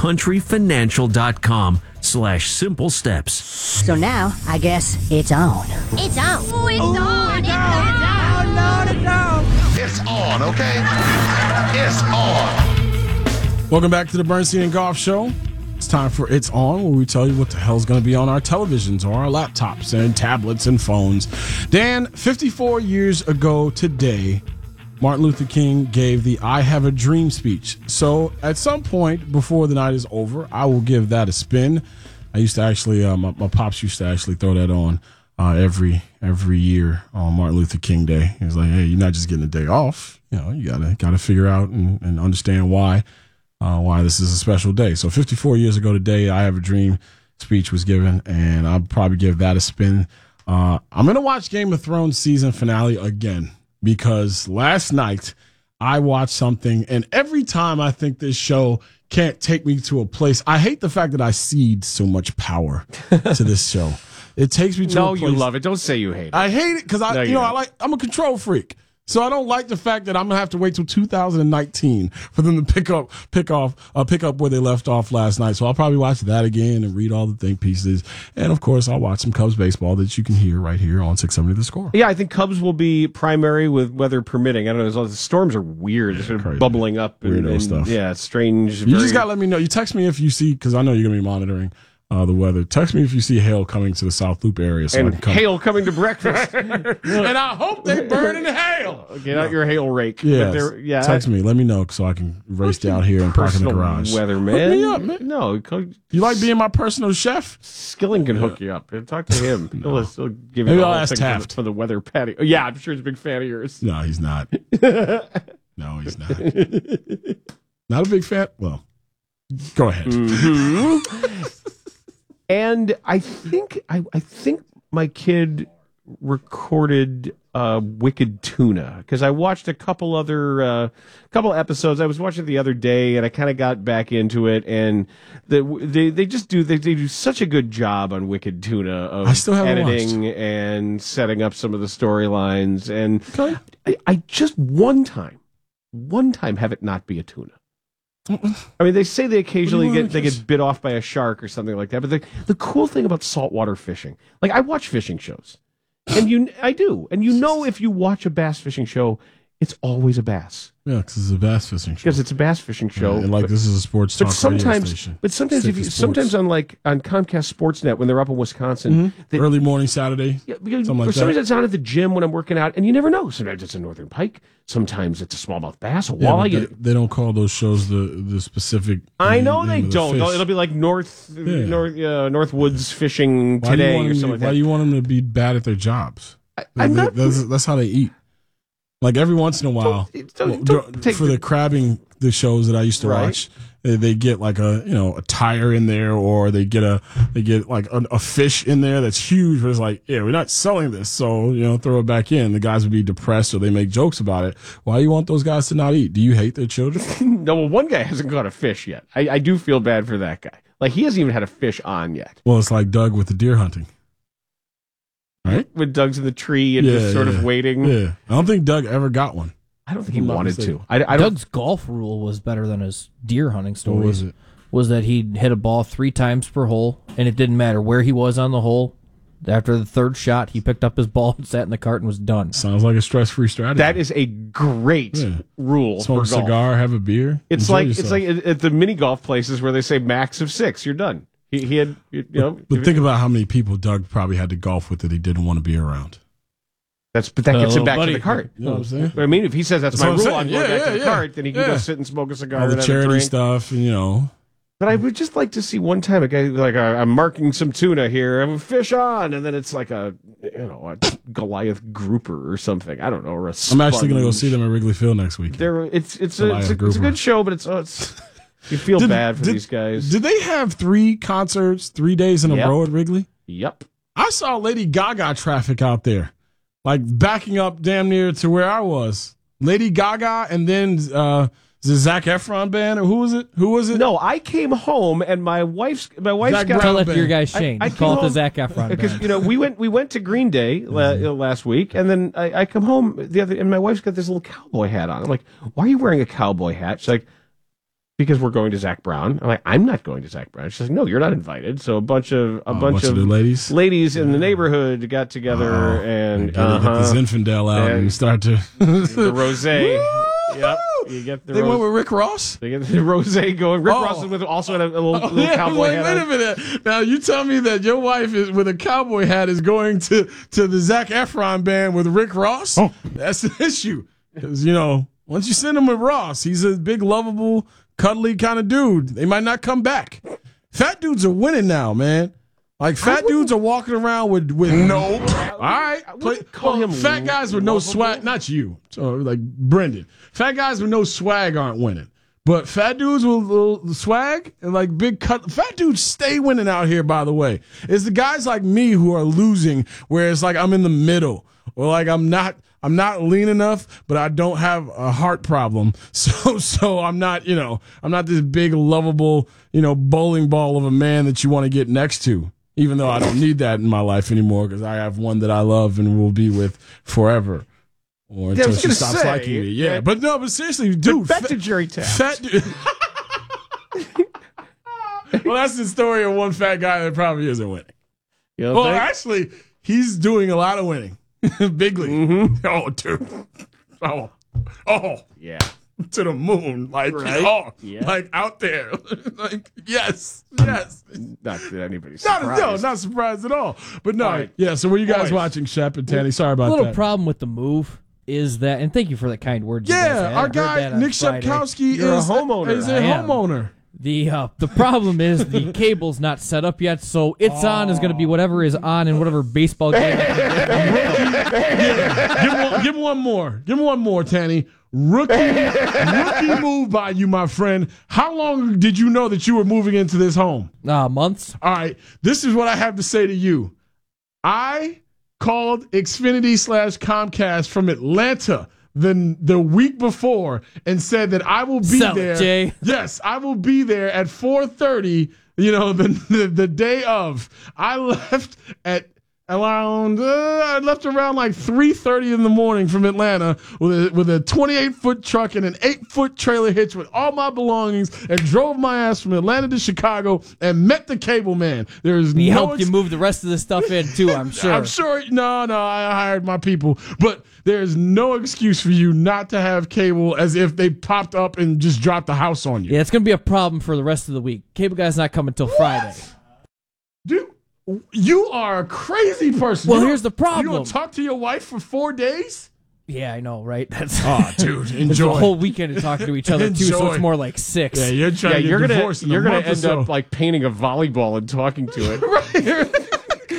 countryfinancial.com/simple steps. So now, I guess it's on. It's on. Oh, it's on. It's on. Lord, it's on. It's on, okay? It's on. Welcome back to the Bernstein and Golf Show. It's time for It's On, where we tell you what the hell's going to be on our televisions or our laptops and tablets and phones. Dan, 54 years ago today, Martin Luther King gave the I Have a Dream speech. So at some point before the night is over, I will give that a spin. I used to actually, my pops used to actually throw that on every year on Martin Luther King Day. He was like, hey, you're not just getting a day off. You know, you gotta figure out and understand why this is a special day. So 54 years ago today, I Have a Dream speech was given, and I'll probably give that a spin. I'm going to watch Game of Thrones season finale again, because last night I watched something, and every time I think this show can't take me to a place, I hate the fact that I cede so much power to this show. It takes me to a place. No, you love it. Don't say you hate it. I hate it because I'm a control freak. So I don't like the fact that I'm gonna have to wait till 2019 for them to pick up where they left off last night. So I'll probably watch that again and read all the think pieces, and of course I'll watch some Cubs baseball that you can hear right here on 670 The Score. Yeah, I think Cubs will be primary with weather permitting. I don't know. The storms are weird, sort of bubbling up, weirdo stuff. Yeah, it's strange. You just gotta let me know. You text me if you see, because I know you're gonna be monitoring the weather. Text me if you see hail coming to the South Loop area. So and hail coming to breakfast. And I hope they burn in hail. Get out your hail rake. Yeah, text me. Let me know so I can race down here and park in the garage. Weatherman. Hook me up, man. No. You like being my personal chef? Skilling can hook you up. Talk to him. No. He'll give you Maybe the I'll whole ask thing Taft for the weather patio. Oh, yeah, I'm sure he's a big fan of yours. No, he's not. No, he's not. Not a big fan? Well, go ahead. Mm-hmm. And I think my kid recorded Wicked Tuna, because I watched a couple episodes. I was watching it the other day, and I kind of got back into it. And they do such a good job on Wicked Tuna of editing and setting up some of the storylines. And I just one time have it not be a tuna. I mean, they say they occasionally get bit off by a shark or something like that. But the cool thing about saltwater fishing, like I watch fishing shows, and I do, and if you watch a bass fishing show, it's always a bass. Yeah, because it's a bass fishing show. Because it's a bass fishing show. Yeah, and this is a sports talk radio station. But sometimes on Comcast Sportsnet when they're up in Wisconsin, early morning Saturday, sometimes it's on at the gym when I'm working out, and you never know. Sometimes it's a northern pike, sometimes it's a smallmouth bass, a walleye. They don't call those shows the specific. I know they don't. It'll be like Northwoods fishing today or something like that. Why do you want them to be bad at their jobs? That's how they eat. Like every once in a while, for the crabbing, the shows that I used to watch, they get like a tire in there, or they get like a fish in there that's huge, but it's like, yeah, we're not selling this, so throw it back in. The guys would be depressed, or they make jokes about it. Why do you want those guys to not eat? Do you hate their children? No, well, one guy hasn't caught a fish yet. I do feel bad for that guy. Like, he hasn't even had a fish on yet. Well, it's like Doug with the deer hunting. Right? When Doug's in the tree and just sort of waiting. Yeah. I don't think Doug ever got one. I don't think he wanted to. Doug's golf rule was better than his deer hunting stories. What was it? Was that he'd hit a ball 3 times per hole, and it didn't matter where he was on the hole. After the third shot, he picked up his ball and sat in the cart and was done. Sounds like a stress-free strategy. That is a great rule Smoke for golf. a cigar, have a beer. It's enjoy like yourself. it's like at the mini golf places where they say max of 6. You're done. He had, But think about how many people Doug probably had to golf with that he didn't want to be around. But that gets him back to the cart. You know what I'm saying? I mean, if he says that's my what I'm rule, I'm saying. going back to the cart, then he can go sit and smoke a cigar. All the and have a charity drink. stuff, and But I would just like to see one time a guy like, I'm marking some tuna here, I have a fish on, and then it's like a Goliath grouper or something. I don't know. Or a I'm actually going to go sponge. see them at Wrigley Field next week. It's a good show, but it's you feel bad for these guys. Did they have 3 concerts 3 days in a row at Wrigley? Yep. I saw Lady Gaga traffic out there, like backing up damn near to where I was. Lady Gaga, and then the Zac Efron band, or who was it? No, I came home and my wife's got. Tell it to your guy Shane. I Call it came the Zac Efron band. Because we went to Green Day last week, and then I come home and my wife's got this little cowboy hat on. I'm like, why are you wearing a cowboy hat? She's like, because we're going to Zac Brown. I'm like, I'm not going to Zac Brown. She's like, no, you're not invited. So a bunch of the ladies in the neighborhood got together and get the Zinfandel out and start to the rosé. Yep. You get the they went with Rick Ross? They get the rosé going. Rick Ross is also had a little cowboy hat. Wait a minute. Now, you tell me that your wife is with a cowboy hat is going to the Zac Efron band with Rick Ross? Oh. That's the issue. Because, once you send him with Ross, he's a big, lovable, cuddly kind of dude. They might not come back. Fat dudes are winning now, man. Like, fat dudes are walking around with Nope. All right. Call him fat guys with no swag. Not you. So, like Brendan. Fat guys with no swag aren't winning. But fat dudes with little swag and like big cut. Fat dudes stay winning out here, by the way. It's the guys like me who are losing, where it's like I'm in the middle. Or like I'm not lean enough, but I don't have a heart problem. So I'm not, I'm not this big, lovable, bowling ball of a man that you want to get next to. Even though I don't need that in my life anymore, because I have one that I love and will be with forever. Or until she stops liking me. Yeah, but seriously, dude. Back to Jerry Taft. Fat dude. Well, that's the story of one fat guy that probably isn't winning. Well, actually, he's doing a lot of winning. Bigly. Mm-hmm. Oh, dude. Oh. Yeah. To the moon. Like, like out there. Like, yes. Not that anybody's surprised. Not surprised at all. But no, so were you guys watching Shep and Tanny? Sorry about that. The little problem with the move is that, and thank you for the kind words. Yeah, our guy, Nick Shepkowski, is a homeowner. The problem is the cable's not set up yet, so it's on is going to be whatever is on in whatever baseball game. Give him one more. Give him one more, Tanny. Rookie move by you, my friend. How long did you know that you were moving into this home? Months. All right. This is what I have to say to you. I called Xfinity/Comcast from Atlanta the week before and said that I will be there. Jay. Yes, I will be there at 4:30. The day of. I left at around like 3:30 in the morning from Atlanta with a 28-foot truck and an 8-foot trailer hitch with all my belongings and drove my ass from Atlanta to Chicago and met the cable man. He helped you move the rest of the stuff in too, I'm sure. I'm sure. No, I hired my people, but there's no excuse for you not to have cable as if they popped up and just dropped the house on you. Yeah, it's going to be a problem for the rest of the week. Cable guy's not coming till Friday. Dude. You are a crazy person. Well, here's the problem. You don't talk to your wife for 4 days? Yeah, I know, right? That's dude, enjoy. It's the whole weekend of talking to each other too, so it's more like 6. Yeah, you're trying to get divorced. You're gonna end up like painting a volleyball and talking to it. Right.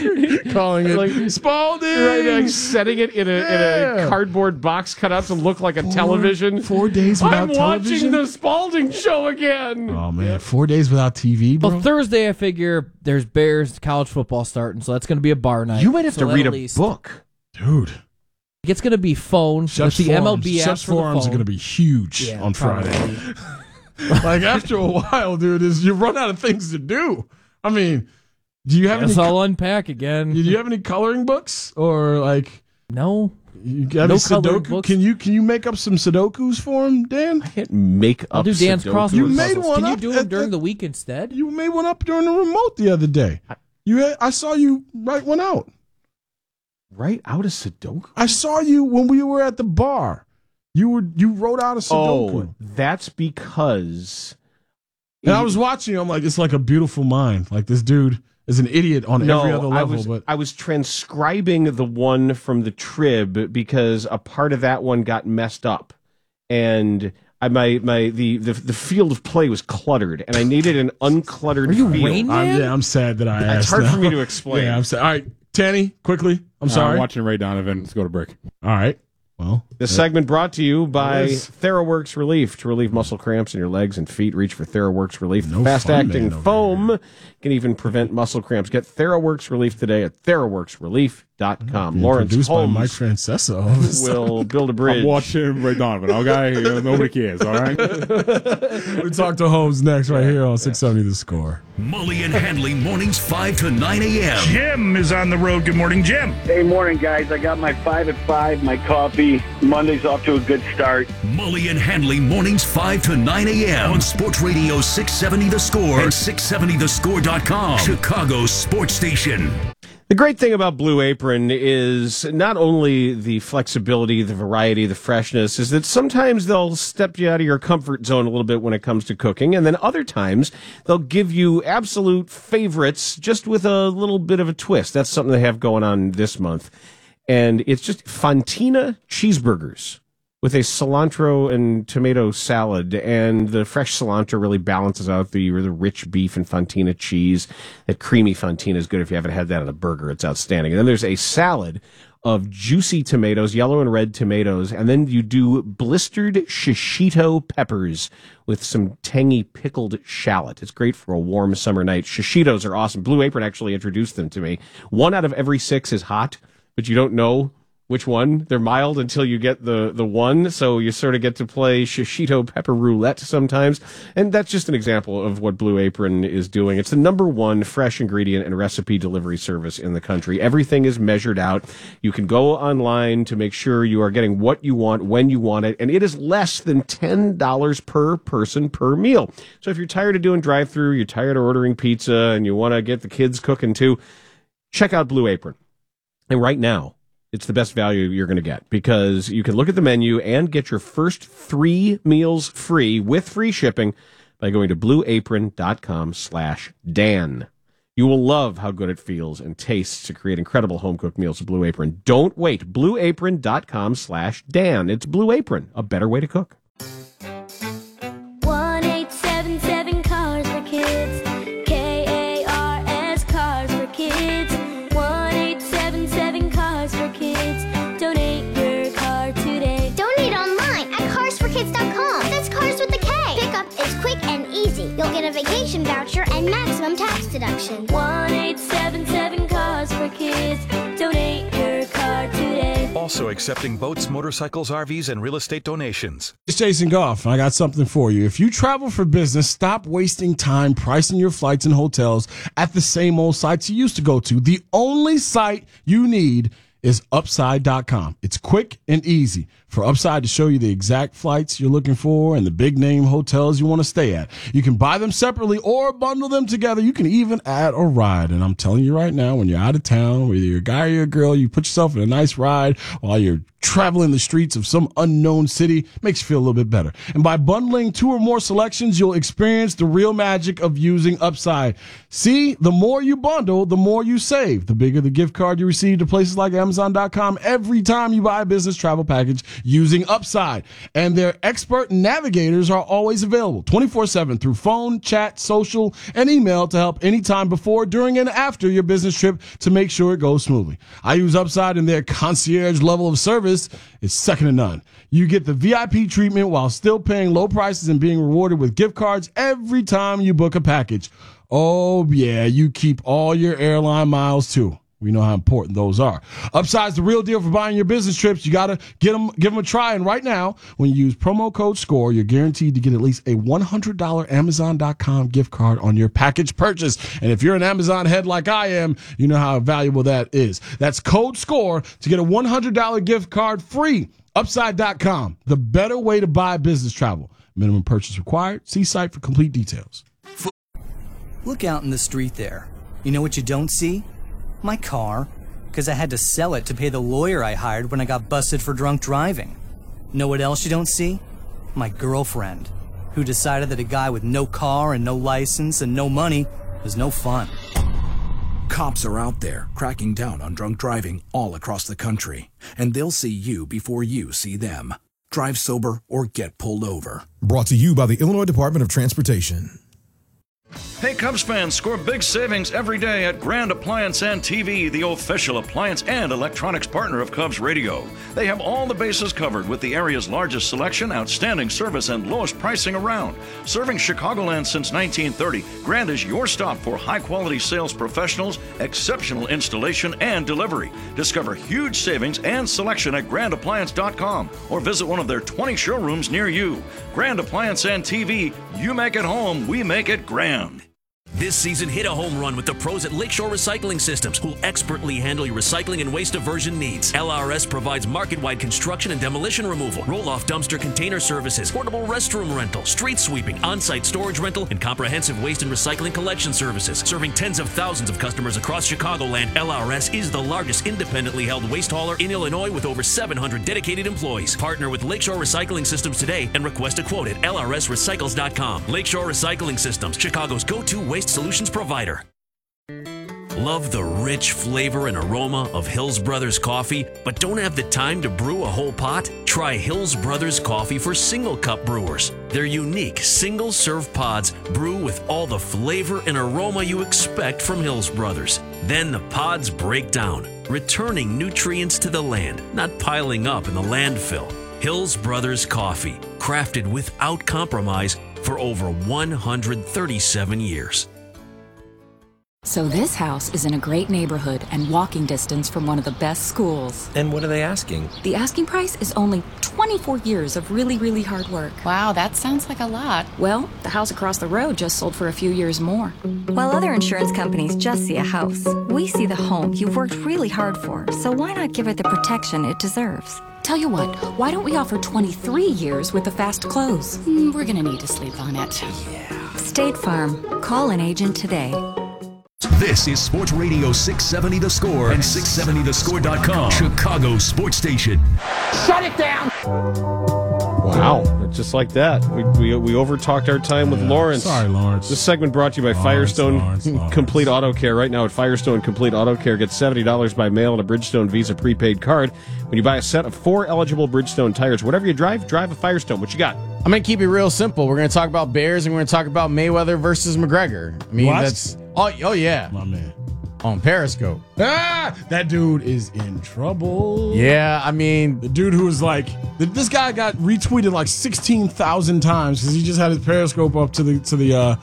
Calling it like Spalding. Right, like setting it in a cardboard box cut out to look like a television. 4 days without I'm television? watching the Spalding show again. Oh, man. 4 days without TV, bro? Well, Thursday, I figure there's Bears college football starting, so that's going to be a bar night. You might have to read at a least. book. Dude. It's going to be phone. Chef's with the forums. MLB app Chef's for the forums are phone. going to be huge on Friday. Probably. Like, after a while, dude, you run out of things to do. I mean, do you have Guess any... I'll unpack again. Do you have any coloring books? Or, like... No. You got No any coloring Sudoku? books. Can you make up some Sudokus for him, Dan? I can't make I'll up do Dan's Sudoku crossword You puzzles. made one Can you up do them during the week instead? You made one up during the remote the other day. I saw you write one out. Write out a Sudoku? I saw you when we were at the bar. You wrote out a Sudoku. Oh, that's because... And I was watching you. I'm like, it's like a beautiful mind. Like, this dude is an idiot on every other level. I was transcribing the one from the Trib because a part of that one got messed up, and the field of play was cluttered, and I needed an uncluttered Are you field. Rain Man? I'm sad that I asked. It's hard now. for me to explain. Yeah, I'm sad. All right, Tanny, quickly. I'm sorry. I'm watching Ray Donovan. Let's go to break. All right. Well, This segment brought to you by Yes. TheraWorks Relief. To relieve muscle cramps in your legs and feet, reach for TheraWorks Relief. No Fast-acting fun, man, foam can even prevent muscle cramps. Get TheraWorks Relief today at TheraWorksRelief.com. Lawrence produced by Mike Holmes Francesa. will build a bridge. I'm watching Ray Donovan. Okay, nobody cares. All right. We talk to Holmes next right here on 670 The Score. Mully and Handley mornings 5 to 9 a.m. Jim is on the road. Good morning, Jim. Hey, morning, guys. I got my 5 at 5, my coffee. Monday's off to a good start. Mully and Handley mornings 5 to 9 a.m. on Sports Radio 670 The Score and 670thescore.com. Chicago's sports station. The great thing about Blue Apron is not only the flexibility, the variety, the freshness, is that sometimes they'll step you out of your comfort zone a little bit when it comes to cooking, and then other times they'll give you absolute favorites just with a little bit of a twist. That's something they have going on this month. And it's just Fontina cheeseburgers with a cilantro and tomato salad, and the fresh cilantro really balances out the rich beef and Fontina cheese. That creamy Fontina is good if you haven't had that on a burger. It's outstanding. And then there's a salad of juicy tomatoes, yellow and red tomatoes, and then you do blistered shishito peppers with some tangy pickled shallot. It's great for a warm summer night. Shishitos are awesome. Blue Apron actually introduced them to me. 1 out of every 6 is hot, but you don't know which one. They're mild until you get the one, so you sort of get to play shishito pepper roulette sometimes. And that's just an example of what Blue Apron is doing. It's the #1 fresh ingredient and recipe delivery service in the country. Everything is measured out. You can go online to make sure you are getting what you want when you want it, and it is less than $10 per person per meal. So if you're tired of doing drive-thru, you're tired of ordering pizza, and you want to get the kids cooking too, check out Blue Apron. And right now, it's the best value you're going to get because you can look at the menu and get your first 3 meals free with free shipping by going to blueapron.com/Dan. You will love how good it feels and tastes to create incredible home-cooked meals with Blue Apron. Don't wait. blueapron.com/Dan. It's Blue Apron, a better way to cook. 1877 Cars for Kids. KARS Cars for Kids. 1877 Cars for Kids. Donate your car today. Donate online at carsforkids.com. That's cars with a K. Pickup is quick and easy. You'll get a vacation voucher and maximum tax deduction. 1877 Cars for Kids. Donate your car today. Also accepting boats, motorcycles, RVs, and real estate donations. It's Jason Goff, and I got something for you. If you travel for business, stop wasting time pricing your flights and hotels at the same old sites you used to go to. The only site you need is Upside.com. It's quick and easy for Upside to show you the exact flights you're looking for and the big name hotels you want to stay at. You can buy them separately or bundle them together. You can even add a ride. And I'm telling you right now, when you're out of town, whether you're a guy or you're a girl, you put yourself in a nice ride while you're traveling the streets of some unknown city, makes you feel a little bit better. And by bundling 2 or more selections, you'll experience the real magic of using Upside. See, the more you bundle, the more you save. The bigger the gift card you receive to places like Amazon.com. Every time you buy a business travel package, using Upside. And their expert navigators are always available 24/7 through phone, chat, social, and email to help anytime before, during, and after your business trip to make sure it goes smoothly. I use Upside, and their concierge level of service is second to none. You get the VIP treatment while still paying low prices and being rewarded with gift cards every time you book a package. Oh, yeah, you keep all your airline miles, too. We know how important those are. Upside's the real deal for buying your business trips. You got to give them a try. And right now, when you use promo code SCORE, you're guaranteed to get at least a $100 Amazon.com gift card on your package purchase. And if you're an Amazon head like I am, you know how valuable that is. That's code SCORE to get a $100 gift card free. Upside.com, the better way to buy business travel. Minimum purchase required. See site for complete details. Look out in the street there. You know what you don't see? My car, because I had to sell it to pay the lawyer I hired when I got busted for drunk driving. Know what else you don't see? My girlfriend, who decided that a guy with no car and no license and no money was no fun. Cops are out there cracking down on drunk driving all across the country, and they'll see you before you see them. Drive sober or get pulled over. Brought to you by the Illinois Department of Transportation. Hey Cubs fans, score big savings every day at Grand Appliance and TV, the official appliance and electronics partner of Cubs Radio. They have all the bases covered with the area's largest selection, outstanding service, and lowest pricing around. Serving Chicagoland since 1930, Grand is your stop for high-quality sales professionals, exceptional installation, and delivery. Discover huge savings and selection at grandappliance.com or visit one of their 20 showrooms near you. Grand Appliance and TV, you make it home, we make it grand. This season, hit a home run with the pros at Lakeshore Recycling Systems, who'll expertly handle your recycling and waste diversion needs. LRS provides market-wide construction and demolition removal, roll-off dumpster container services, portable restroom rental, street sweeping, on-site storage rental, and comprehensive waste and recycling collection services. Serving tens of thousands of customers across Chicagoland, LRS is the largest independently held waste hauler in Illinois with over 700 dedicated employees. Partner with Lakeshore Recycling Systems today and request a quote at lrsrecycles.com. Lakeshore Recycling Systems, Chicago's go-to waste solutions provider. Love the rich flavor and aroma of Hills Brothers coffee, but don't have the time to brew a whole pot? Try Hills Brothers coffee for single cup brewers. Their unique single serve pods brew with all the flavor and aroma you expect from Hills Brothers. Then the pods break down, returning nutrients to the land, not piling up in the landfill. Hills Brothers coffee, crafted without compromise for over 137 years. So this house is in a great neighborhood and walking distance from one of the best schools. And what are they asking? The asking price is only 24 years of really, really hard work. Wow, that sounds like a lot. Well, the house across the road just sold for a few years more. While other insurance companies just see a house, we see the home you've worked really hard for. So why not give it the protection it deserves? Tell you what, why don't we offer 23 years with a fast close? We're gonna need to sleep on it. Yeah. State Farm. Call an agent today. This is Sports Radio 670 The Score and 670thescore.com. Chicago's sports station. Shut it down! Wow, just like that. We overtalked our time with Lawrence. Sorry, Lawrence. This segment brought to you by Firestone Complete Auto Care. Right now at Firestone Complete Auto Care, get $70 by mail and a Bridgestone Visa prepaid card when you buy a set of 4 eligible Bridgestone tires. Whatever you drive a Firestone. What you got? I'm going to keep it real simple. We're going to talk about Bears and we're going to talk about Mayweather versus McGregor. I mean, that's... Oh, yeah. My man. On Periscope. That dude is in trouble. Yeah, I mean... The dude who was like... This guy got retweeted like 16,000 times because he just had his Periscope up to the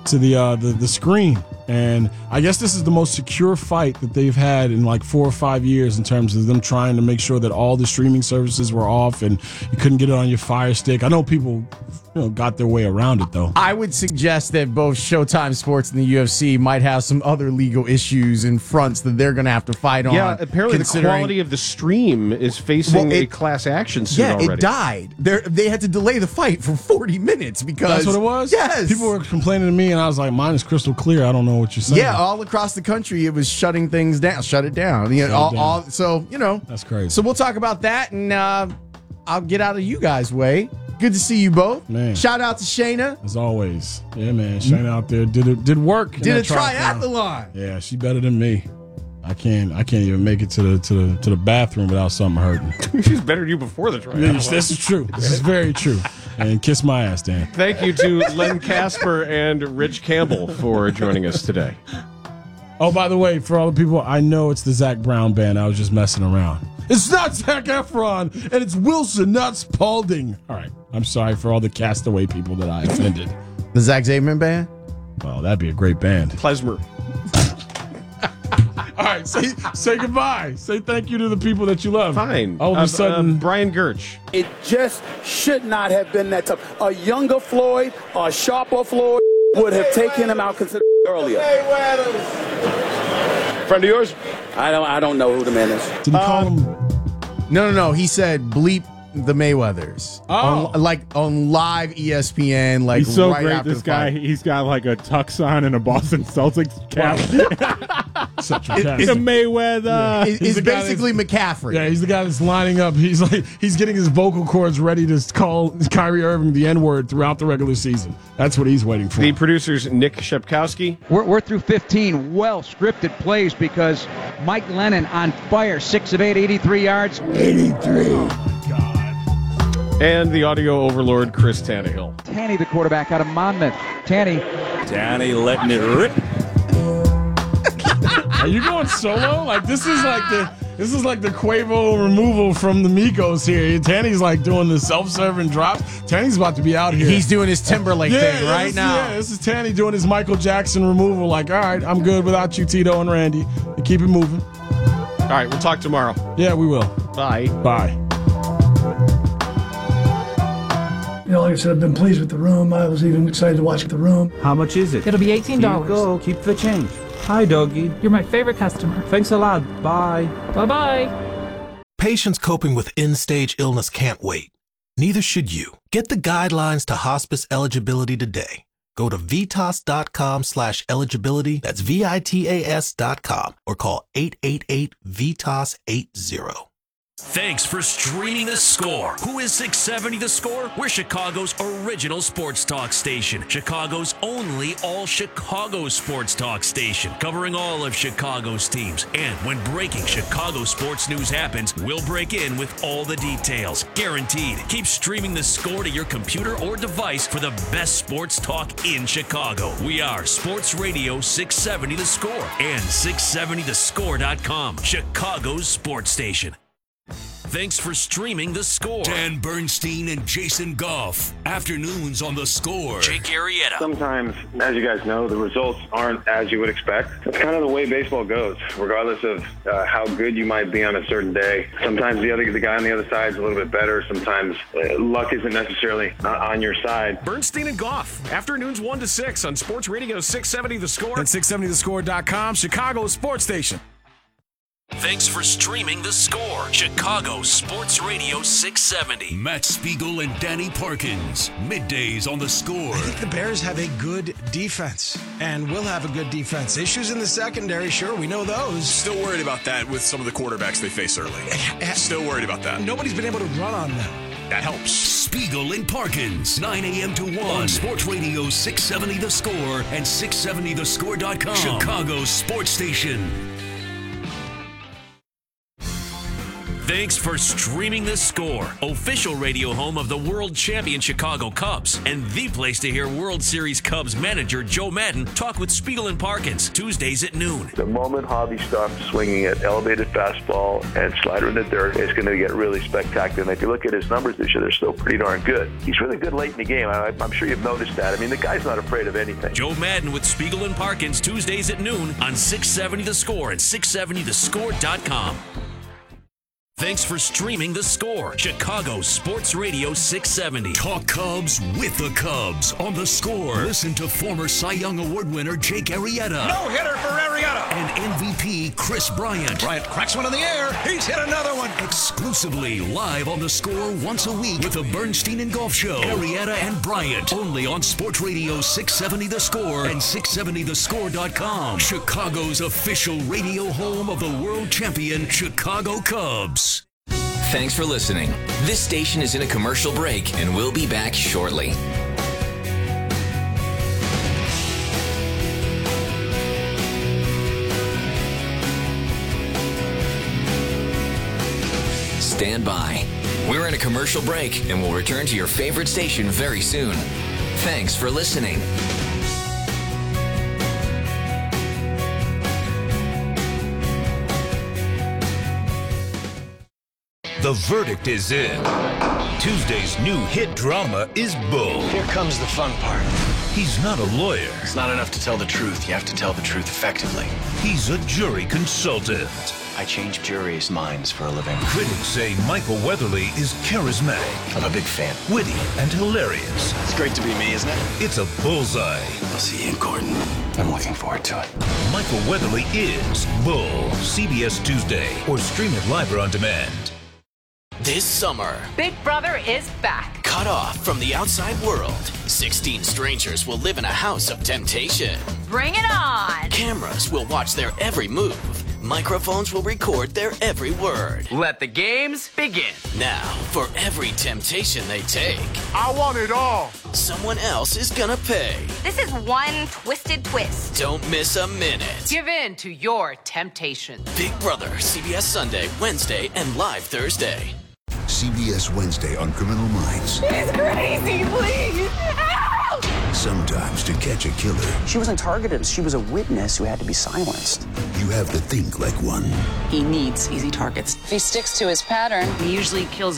screen. And I guess this is the most secure fight that they've had in like 4 or 5 years in terms of them trying to make sure that all the streaming services were off and you couldn't get it on your Fire Stick. I know people got their way around it, though. I would suggest that both Showtime Sports and the UFC might have some other legal issues and fronts that they're going to have to fight on. Yeah, apparently the quality of the stream is facing a class action suit already. Yeah, it died. They had to delay the fight for 40 minutes because... That's what it was? Yes. People were complaining to me, and I was like, mine is crystal clear. I don't know what you're saying. Yeah, all across the country, it was shutting things down. Shut it down. So, That's crazy. So we'll talk about that, and I'll get out of you guys' way. Good to see you both. Man. Shout out to Shayna. As always. Yeah, man. Shayna out there did work. Did a triathlon. Yeah, she better than me. I can't even make it to the bathroom without something hurting. She's better than you before the triathlon. Yes, this is true. This is very true. And kiss my ass, Dan. Thank you to Len Casper and Rich Campbell for joining us today. Oh, by the way, for all the people, I know it's the Zach Brown band. I was just messing around. It's not Zac Efron, and it's Wilson, not Spalding. All right. I'm sorry for all the Castaway people that I offended. The Zach Zaidman band? Well, that'd be a great band. Klezmer. All right, say goodbye. Say thank you to the people that you love. Fine. All of a sudden, Brian Gertch. It just should not have been that tough. A younger Floyd, a sharper Floyd would have taken him out considerably earlier. Friend of yours? I don't know who the man is. Did he call him? No. He said bleep the Mayweathers. Oh. On live ESPN. Like he's so right great. after This the guy, fight. he's got like a tux on and a Boston Celtics cap. Such a cat. It's a Mayweather. It's basically McCaffrey. Yeah, he's the guy that's lining up. He's getting his vocal cords ready to call Kyrie Irving the N-word throughout the regular season. That's what he's waiting for. The producer's Nick Shepkowski. We're through 15 well-scripted plays because Mike Lennon on fire, 6 of 8, 83 yards. 83. And the audio overlord, Chris Tannehill. Tanny, the quarterback out of Monmouth. Tanny letting it rip. Are you going solo? Like this is like the Quavo removal from the Migos here. Tanny's like doing the self-serving drops. Tanny's about to be out here. He's doing his Timberlake thing right now. Yeah, this is Tanny doing his Michael Jackson removal. Like, all right, I'm good without you, Tito and Randy. And keep it moving. All right, we'll talk tomorrow. Yeah, we will. Bye. Bye. You know, like I said, I've been pleased with the room. I was even excited to watch The Room. How much is it? It'll be $18. Here you go. Keep the change. Hi, doggy. You're my favorite customer. Thanks a lot. Bye. Bye-bye. Patients coping with end-stage illness can't wait. Neither should you. Get the guidelines to hospice eligibility today. Go to VITAS.com/eligibility. That's VITAS.com or call 888-VITAS-80. Thanks for streaming The Score. Who is 670 The Score? We're Chicago's original sports talk station. Chicago's only all-Chicago sports talk station. Covering all of Chicago's teams. And when breaking Chicago sports news happens, we'll break in with all the details. Guaranteed. Keep streaming The Score to your computer or device for the best sports talk in Chicago. We are Sports Radio 670 The Score and 670thescore.com. Chicago's sports station. Thanks for streaming The Score. Dan Bernstein and Jason Goff. Afternoons on The Score. Jake Arrieta. Sometimes, as you guys know, the results aren't as you would expect. That's kind of the way baseball goes, regardless of how good you might be on a certain day. Sometimes the guy on the other side is a little bit better. Sometimes luck isn't necessarily on your side. Bernstein and Goff. Afternoons 1 to 6 on Sports Radio 670 The Score. And 670thescore.com, Chicago's sports station. Thanks for streaming The Score. Chicago Sports Radio 670. Matt Spiegel and Danny Parkins. Middays on The Score. I think the Bears have a good defense, and will have a good defense. Issues in the secondary, sure, we know those. Still worried about that with some of the quarterbacks they face early. Still worried about that. Nobody's been able to run on them. That helps. Spiegel and Parkins, 9 a.m. to 1 on Sports Radio 670 The Score and 670thescore.com. Chicago's sports station. Thanks for streaming The Score, official radio home of the world champion Chicago Cubs, and the place to hear World Series Cubs manager Joe Maddon talk with Spiegel and Parkins, Tuesdays at noon. The moment Javi starts swinging at elevated fastball and slider in the dirt, it's going to get really spectacular. And if you look at his numbers this year, they're still pretty darn good. He's really good late in the game. I'm sure you've noticed that. I mean, the guy's not afraid of anything. Joe Maddon with Spiegel and Parkins, Tuesdays at noon on 670 The Score and 670thescore.com. Thanks for streaming The Score, Chicago Sports Radio 670. Talk Cubs with the Cubs on The Score. Listen to former Cy Young Award winner Jake Arrieta. No-hitter for Arrieta. And MVP Chris Bryant. Bryant cracks one in the air. He's hit another one. Exclusively live on The Score once a week with the Bernstein and Golf Show. Arrieta and Bryant. Only on Sports Radio 670 The Score and 670thescore.com. Chicago's official radio home of the world champion Chicago Cubs. Thanks for listening. This station is in a commercial break, and we'll be back shortly. stand by. We're in a commercial break and we'll return to your favorite station very soon. Thanks for listening. The verdict is in. Tuesday's new hit drama is Bull. Here comes the fun part. He's not a lawyer. It's not enough to tell the truth. You have to tell the truth effectively. He's a jury consultant. I change juries' minds for a living. Critics say Michael Weatherly is charismatic. I'm a big fan. Witty and hilarious. It's great to be me, isn't it? It's a bullseye. I'll see you in court. I'm looking forward to it. Michael Weatherly is Bull. CBS Tuesday or stream it live or on demand. This summer, Big Brother is back. Cut off from the outside world, 16 strangers will live in a house of temptation. Bring it on! Cameras will watch their every move. Microphones will record their every word. Let the games begin. Now, for every temptation they take, I want it all. someone else is gonna pay. This is one twisted twist. Don't miss a minute. Give in to your temptation. Big Brother, CBS Sunday, Wednesday, and live Thursday. CBS Wednesday on Criminal Minds. He's crazy, please! Help! Sometimes to catch a killer, she wasn't targeted. She was a witness who had to be silenced. you have to think like one. He needs easy targets. If he sticks to his pattern, he usually kills